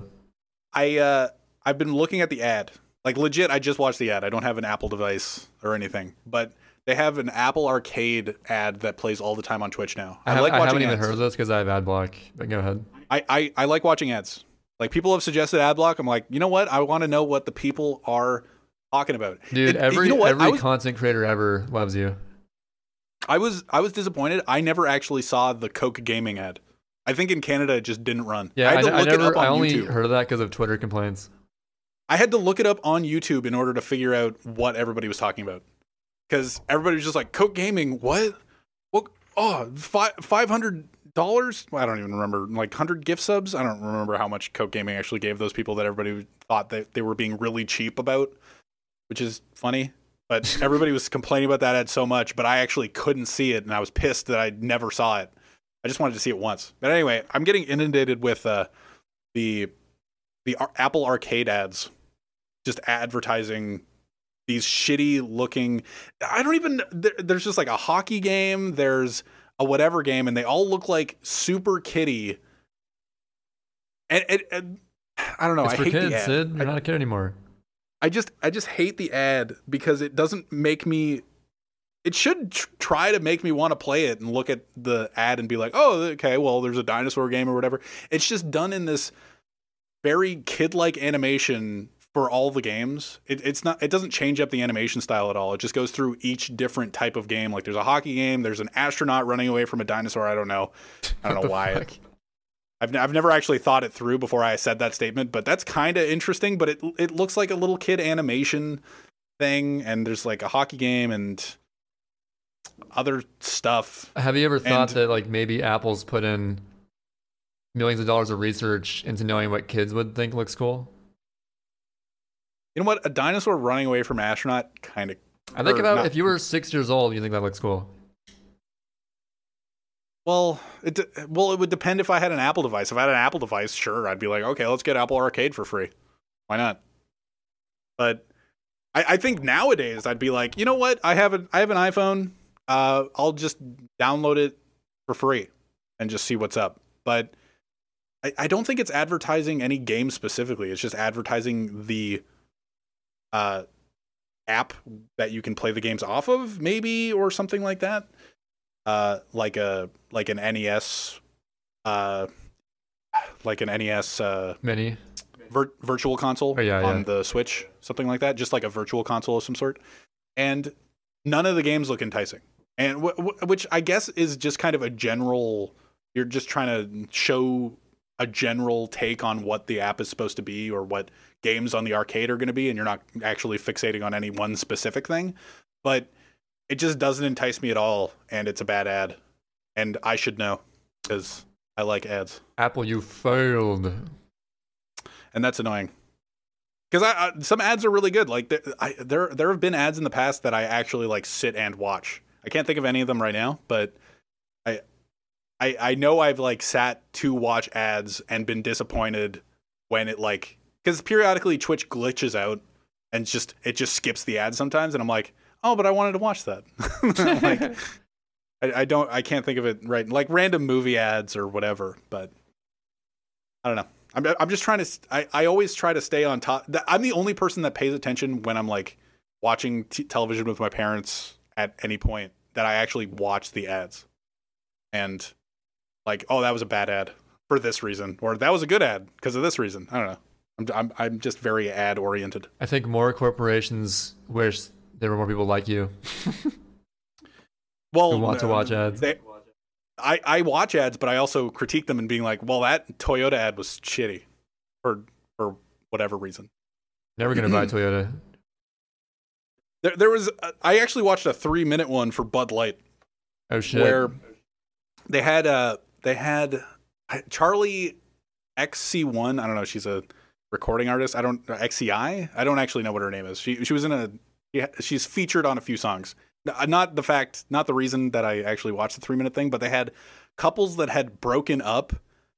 I've been looking at the ad. Like legit, I just watched the ad. I don't have an Apple device or anything, but they have an Apple Arcade ad that plays all the time on Twitch now. I haven't even heard of this because I have ad block. But go ahead. I like watching ads. Like people have suggested ad block. I'm like, you know what? I want to know what the people are talking about. Dude, every content creator ever loves you. I was disappointed. I never actually saw the Coke Gaming ad. I think in Canada it just didn't run. Yeah, I had to look it up on I only YouTube. heard of that because of Twitter complaints. I had to look it up on YouTube in order to figure out what everybody was talking about. Because everybody was just like, Coke Gaming, what? What? Oh, $500? I don't even remember. Like 100 gift subs? I don't remember how much Coke Gaming actually gave those people that everybody thought that they were being really cheap about, which is funny. But everybody was complaining about that ad so much, but I actually couldn't see it, and I was pissed that I never saw it. I just wanted to see it once. But anyway, I'm getting inundated with the Apple Arcade ads, just advertising these shitty looking. I don't even. There's just like a hockey game. There's a whatever game, and they all look like super kiddie. And I don't know. It's I for hate kids, the ad. Sid. You're not a kid anymore. I just hate the ad because it doesn't make me. It should try to make me want to play it and look at the ad and be like, oh, okay, well, there's a dinosaur game or whatever. It's just done in this very kid-like animation for all the games. It's not. It doesn't change up the animation style at all. It just goes through each different type of game. Like there's a hockey game. There's an astronaut running away from a dinosaur. I don't know why. I've never actually thought it through before I said that statement, but that's kind of interesting. But it looks like a little kid animation thing, and there's like a hockey game and other stuff. Have you ever thought that like maybe Apple's put in millions of dollars of research into knowing what kids would think looks cool? You know what? A dinosaur running away from an astronaut kind of. I think about if you were 6 years old, you think that looks cool. Well, it would depend if I had an Apple device. If I had an Apple device, sure, I'd be like, okay, let's get Apple Arcade for free. Why not? But I think nowadays I'd be like, you know what? I have an iPhone. I'll just download it for free and just see what's up. But I don't think it's advertising any game specifically. It's just advertising the app that you can play the games off of, maybe, or something like that. Like an NES, Mini virtual console on the Switch, something like that, just like a virtual console of some sort. And none of the games look enticing, and which I guess is just kind of a general. You're just trying to show a general take on what the app is supposed to be or what games on the arcade are going to be, and you're not actually fixating on any one specific thing. But it just doesn't entice me at all, and it's a bad ad. And I should know, because I like ads. Apple, you failed. And that's annoying. because some ads are really good. Like there have been ads in the past that I actually like sit and watch. I can't think of any of them right now, but I know I've like sat to watch ads and been disappointed when it like, because periodically Twitch glitches out and it just skips the ad sometimes, and I'm like, oh, but I wanted to watch that. Like I can't think of it right, like random movie ads or whatever, but I don't know. I'm just trying to. I always try to stay on top. I'm the only person that pays attention when I'm like watching television with my parents at any point that I actually watch the ads, and like, oh, that was a bad ad for this reason, or that was a good ad because of this reason. I don't know. I'm just very ad oriented. I think more corporations wish there were more people like you. Well, who want to watch ads. I watch ads, but I also critique them and being like, well, that Toyota ad was shitty for whatever reason. Never gonna buy Toyota. There was I actually watched a 3-minute one for Bud Light. Oh shit! Where they had Charlie XC1. I don't know. She's a recording artist. XCI. I don't actually know what her name is. She was she's featured on a few songs. Not the reason that I actually watched the 3-minute thing, but they had couples that had broken up,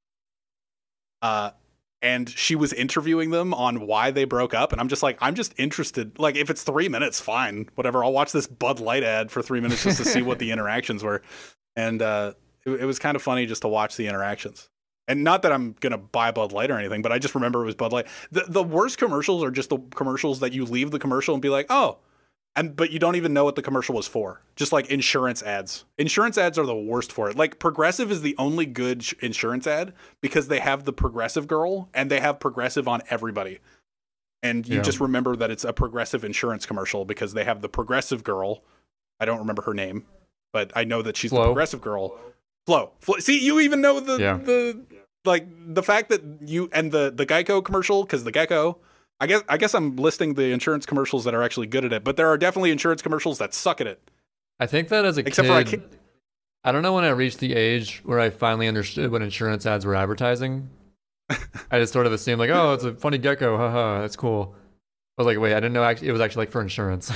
and she was interviewing them on why they broke up, and I'm just interested. Like, if it's 3 minutes, fine, whatever. I'll watch this Bud Light ad for 3 minutes just to see what the interactions were, and it was kind of funny just to watch the interactions. And not that I'm gonna buy Bud Light or anything, but I just remember it was Bud Light. The worst commercials are just the commercials that you leave the commercial and be like, oh. But you don't even know what the commercial was for. Just like insurance ads. Insurance ads are the worst for it. Like, Progressive is the only good insurance ad because they have the Progressive girl and they have Progressive on everybody. And you just remember that it's a Progressive insurance commercial because they have the Progressive girl. I don't remember her name, but I know that she's the Progressive girl. Flo. See, you even know the fact that you and the Geico commercial, because the Geico. I guess I'm listing the insurance commercials that are actually good at it, but there are definitely insurance commercials that suck at it. I think that as a kid, I don't know when I reached the age where I finally understood what insurance ads were advertising. I just sort of assumed like, oh, it's a funny gecko, haha, that's cool. I was like, wait, I didn't know it was actually like for insurance.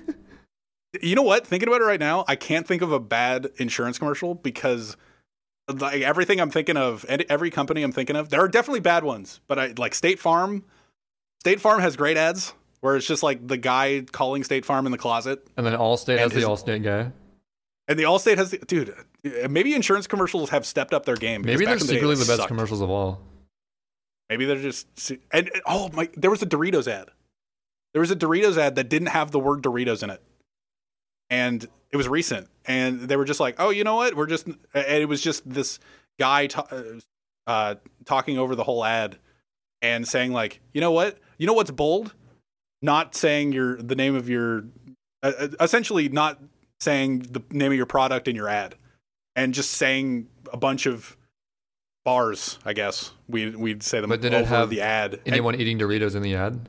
You know what? Thinking about it right now, I can't think of a bad insurance commercial because like everything I'm thinking of, every company I'm thinking of, there are definitely bad ones, but like State Farm. State Farm has great ads where it's just like the guy calling State Farm in the closet. And then Allstate has the Allstate guy. And the Allstate has dude, maybe insurance commercials have stepped up their game. Maybe they're secretly the best commercials of all. Maybe they're just, there was a Doritos ad. There was a Doritos ad that didn't have the word Doritos in it. And it was recent. And they were just like, oh, you know what? And it was just this guy talking over the whole ad and saying like, you know what? You know what's bold? Not saying the name of your, essentially not saying the name of your product in your ad, and just saying a bunch of bars. I guess we'd say them. But did it have the ad? Anyone eating Doritos in the ad?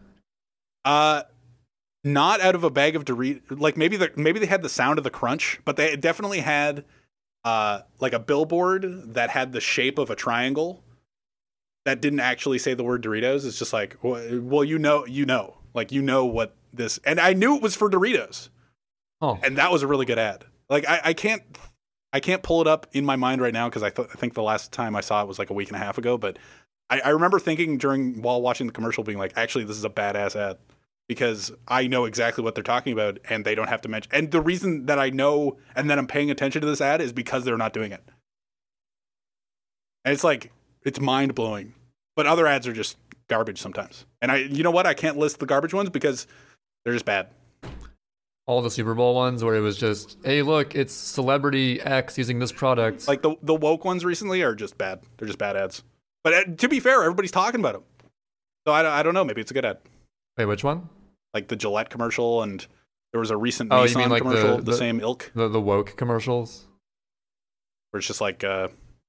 Not out of a bag of Doritos. Like maybe they had the sound of the crunch, but they definitely had like a billboard that had the shape of a triangle. That didn't actually say the word Doritos. It's just like, well, you know, like, you know what this, and I knew it was for Doritos. Oh, and that was a really good ad. Like, I can't pull it up in my mind right now because I think the last time I saw it was like a week and a half ago. But I remember thinking while watching the commercial, being like, actually, this is a badass ad because I know exactly what they're talking about, and they don't have to mention. And the reason that I know and that I'm paying attention to this ad is because they're not doing it. And it's like, it's mind blowing, but other ads are just garbage sometimes. And you know what? I can't list the garbage ones because they're just bad. All the Super Bowl ones where it was just, hey, look, it's celebrity X using this product. Like the woke ones recently are just bad. They're just bad ads. But to be fair, everybody's talking about them. So I don't know. Maybe it's a good ad. Wait, which one? Like the Gillette commercial, and there was a recent Nissan you mean like commercial, the same ilk. The woke commercials? Where it's just like the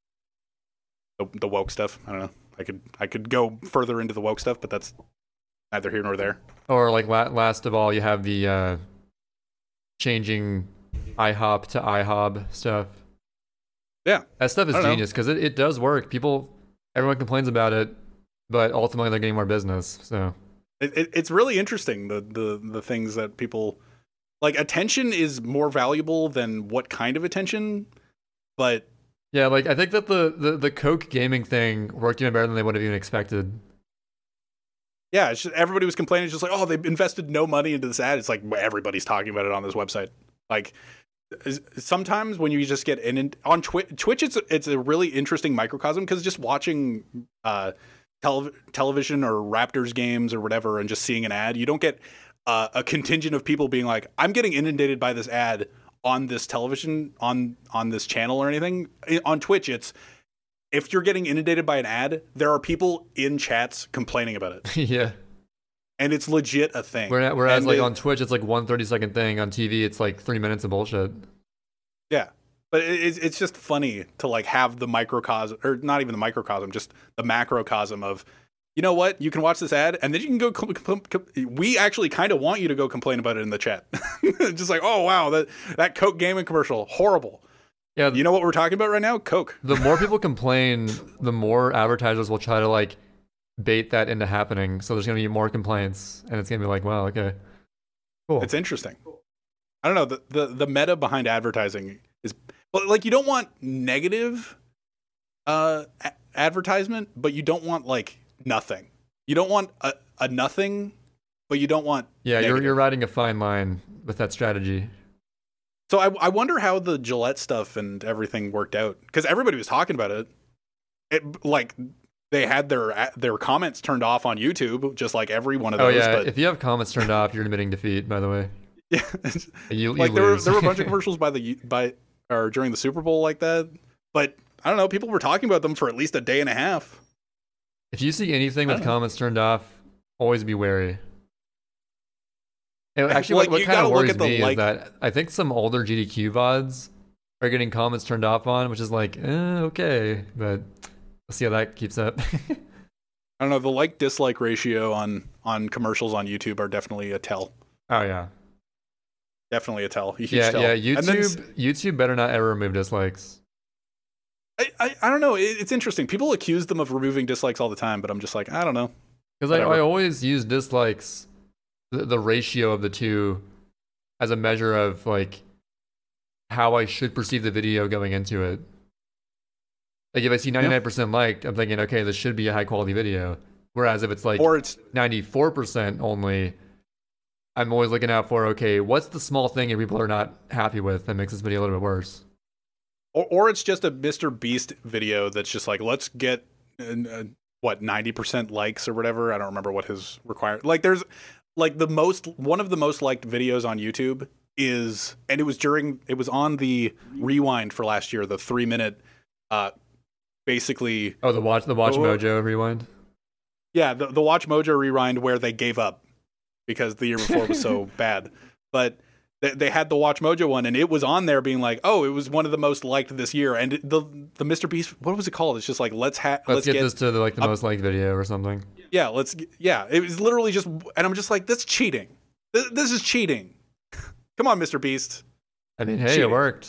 woke stuff. I don't know. I could go further into the woke stuff, but that's neither here nor there. Or like last of all, you have the changing IHOP to IHOB stuff. Yeah, that stuff is genius because it does work. Everyone complains about it, but ultimately they're getting more business. So It's really interesting the things that people like. Attention is more valuable than what kind of attention, but Yeah, like I think that the Coke gaming thing worked even better than they would have even expected. yeah, it's just, everybody was complaining, just like, oh, they invested no money into this ad. It's like everybody's talking about it on this website. Like sometimes when you just get in on Twitch, it's a really interesting microcosm because just watching television or Raptors games or whatever and just seeing an ad, you don't get a contingent of people being like, I'm getting inundated by this ad on this television on this channel or anything. On Twitch, it's if you're getting inundated by an ad, there are people in chats complaining about it. Yeah. And it's legit a thing. Whereas and like on Twitch, it's like 1 30-second thing. On TV, it's like 3 minutes of bullshit. Yeah. But it's just funny to like have the microcosm, or not even the microcosm, just the macrocosm of, you know what, you can watch this ad and then you can go, we actually kind of want you to go complain about it in the chat. Just like, oh, wow, that Coke gaming commercial, horrible. Yeah. You know what we're talking about right now? Coke. The more people complain, the more advertisers will try to like bait that into happening. So there's going to be more complaints and it's going to be like, wow, okay, cool. It's interesting. I don't know. The meta behind advertising is, well, like, you don't want negative advertisement, but you don't want like nothing. You don't want a nothing, but you don't want you're riding a fine line with that strategy. So I wonder how the Gillette stuff and everything worked out, because everybody was talking about it. It like they had their comments turned off on YouTube, just like every one of those. Oh yeah, but if you have comments turned off, you're admitting defeat. By the way, yeah, you like there lose. were a bunch of commercials or during the Super Bowl like that, but I don't know. People were talking about them for at least a day and a half. If you see anything with comments turned off, always be wary. Actually, like, what kind of worries me like, is that I think some older GDQ VODs are getting comments turned off on, which is like, okay, but let's see how that keeps up. I don't know. The like-dislike ratio on commercials on YouTube are definitely a tell. Oh yeah, definitely a tell. A huge yeah, tell. yeah. YouTube better not ever remove dislikes. I don't know. It's interesting. People accuse them of removing dislikes all the time, but I'm just like, I don't know. Because I always use dislikes, the ratio of the two, as a measure of like how I should perceive the video going into it. Like if I see 99% liked, I'm thinking, okay, this should be a high quality video. Whereas if it's like 94% only, I'm always looking out for, okay, what's the small thing that people are not happy with that makes this video a little bit worse? Or it's just a Mr. Beast video that's just like, let's get 90% likes or whatever. I don't remember what his required. Like there's like one of the most liked videos on YouTube is, and it was on the Rewind for last year, the 3-minute basically. Oh, the Watch Mojo Rewind. Yeah, the Watch Mojo Rewind where they gave up because the year before was so bad. But they had the Watch Mojo one, and it was on there being like, oh, it was one of the most liked this year. And the Mr. Beast, what was it called? It's just like, let's get this to the most liked video or something. Yeah, it was literally just, and I'm just like, that's cheating. This is cheating. Come on, Mr. Beast. I mean, hey, cheating. It worked.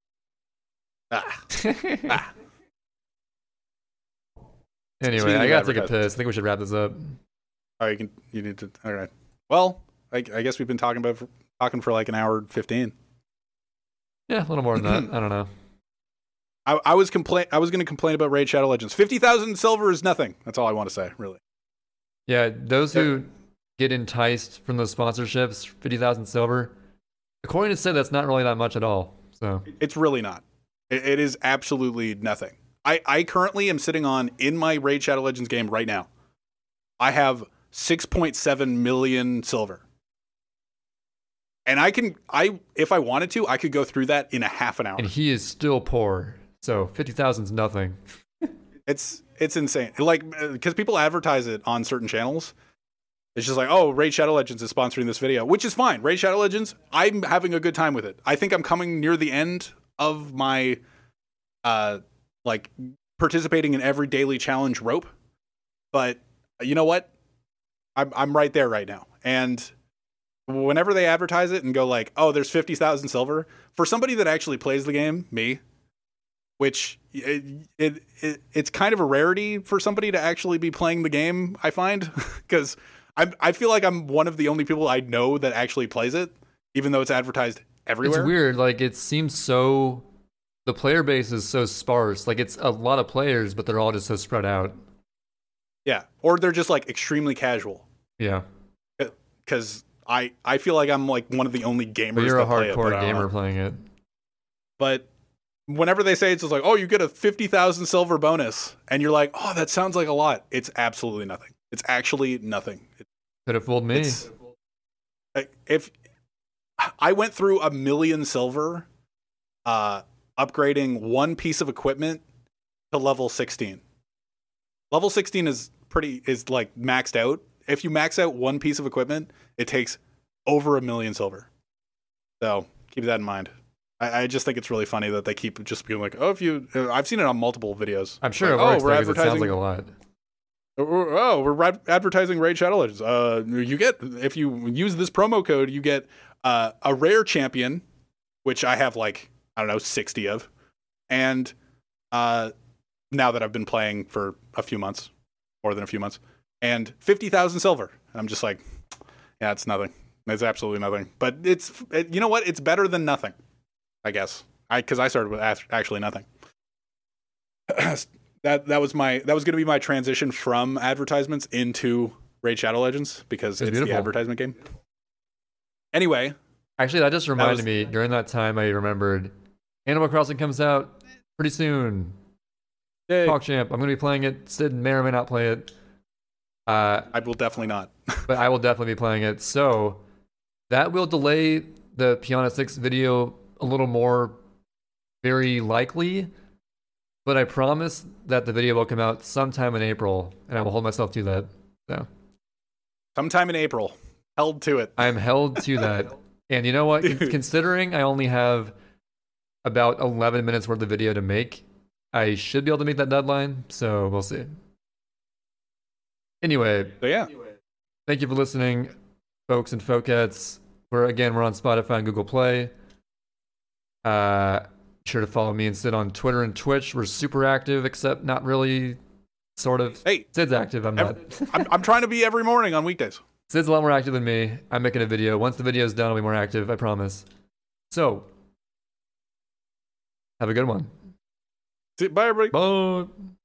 Anyway, I gotta take a piss. I think we should wrap this up. Oh, you need to. All right. Well, I guess we've been talking for like an hour 15. Yeah, a little more than that. I don't know. I was going to complain about Raid Shadow Legends. 50,000 silver is nothing. That's all I want to say, really. Yeah, those who get enticed from those sponsorships, 50,000 silver. According to Sid, that's not really that much at all. So it's really not. It is absolutely nothing. I currently am sitting on, in my Raid Shadow Legends game right now, I have 6.7 million silver. And if I wanted to, I could go through that in a half an hour. And he is still poor. So 50,000 is nothing. It's insane. Like, because people advertise it on certain channels. It's just like, oh, Raid Shadow Legends is sponsoring this video, which is fine. Raid Shadow Legends, I'm having a good time with it. I think I'm coming near the end of my, like, participating in every daily challenge rope. But you know what? I'm right there right now. And whenever they advertise it and go like, oh, there's 50,000 silver, for somebody that actually plays the game, me, which it's kind of a rarity for somebody to actually be playing the game, I find, because I feel like I'm one of the only people I know that actually plays it, even though it's advertised everywhere. It's weird. Like, it seems so. The player base is so sparse. Like, it's a lot of players, but they're all just so spread out. Yeah, or they're just like extremely casual. Yeah. Because I feel like I'm like one of the only gamers. But you're a that play it, hardcore but I don't gamer know. playing it. But whenever they say it's just like, oh, you get a 50,000 silver bonus, and you're like, oh, that sounds like a lot. It's absolutely nothing. It's actually nothing. Could have fooled me. If I went through 1 million silver, upgrading one piece of equipment to level 16. Level 16 is like maxed out. If you max out one piece of equipment, it takes over 1 million silver. So keep that in mind. I just think it's really funny that they keep just being like, oh, if you, I've seen it on multiple videos. I'm sure like, it works because it sounds like a lot. Oh, we're advertising Raid Shadow Legends. You get, if you use this promo code, you get a rare champion, which I have like, I don't know, 60 of. And now that I've been playing for a few months, more than a few months, and 50,000 silver. I'm just like, yeah, it's nothing. It's absolutely nothing. But you know what? It's better than nothing, I guess. Because I started with actually nothing. That was going to be my transition from advertisements into Raid Shadow Legends, because it's the advertisement game. Anyway, actually, that just reminded me. During that time, I remembered Animal Crossing comes out pretty soon. Yay. PogChamp, I'm going to be playing it. Sid may or may not play it. I will definitely not. But I will definitely be playing it. So that will delay the Piranha 6 video a little more, very likely. But I promise that the video will come out sometime in April, and I will hold myself to that. So sometime in April. Held to it. I am held to that. And you know what? Considering I only have about 11 minutes worth of video to make, I should be able to meet that deadline. So we'll see. Anyway, so yeah. Thank you for listening, folks and folkettes. We're on Spotify and Google Play. Sure to follow me and Sid on Twitter and Twitch. We're super active, except not really, sort of. Hey, Sid's active. I'm not. I'm trying to be every morning on weekdays. Sid's a lot more active than me. I'm making a video. Once the video's done, I'll be more active. I promise. So, have a good one. Bye, everybody. Bye.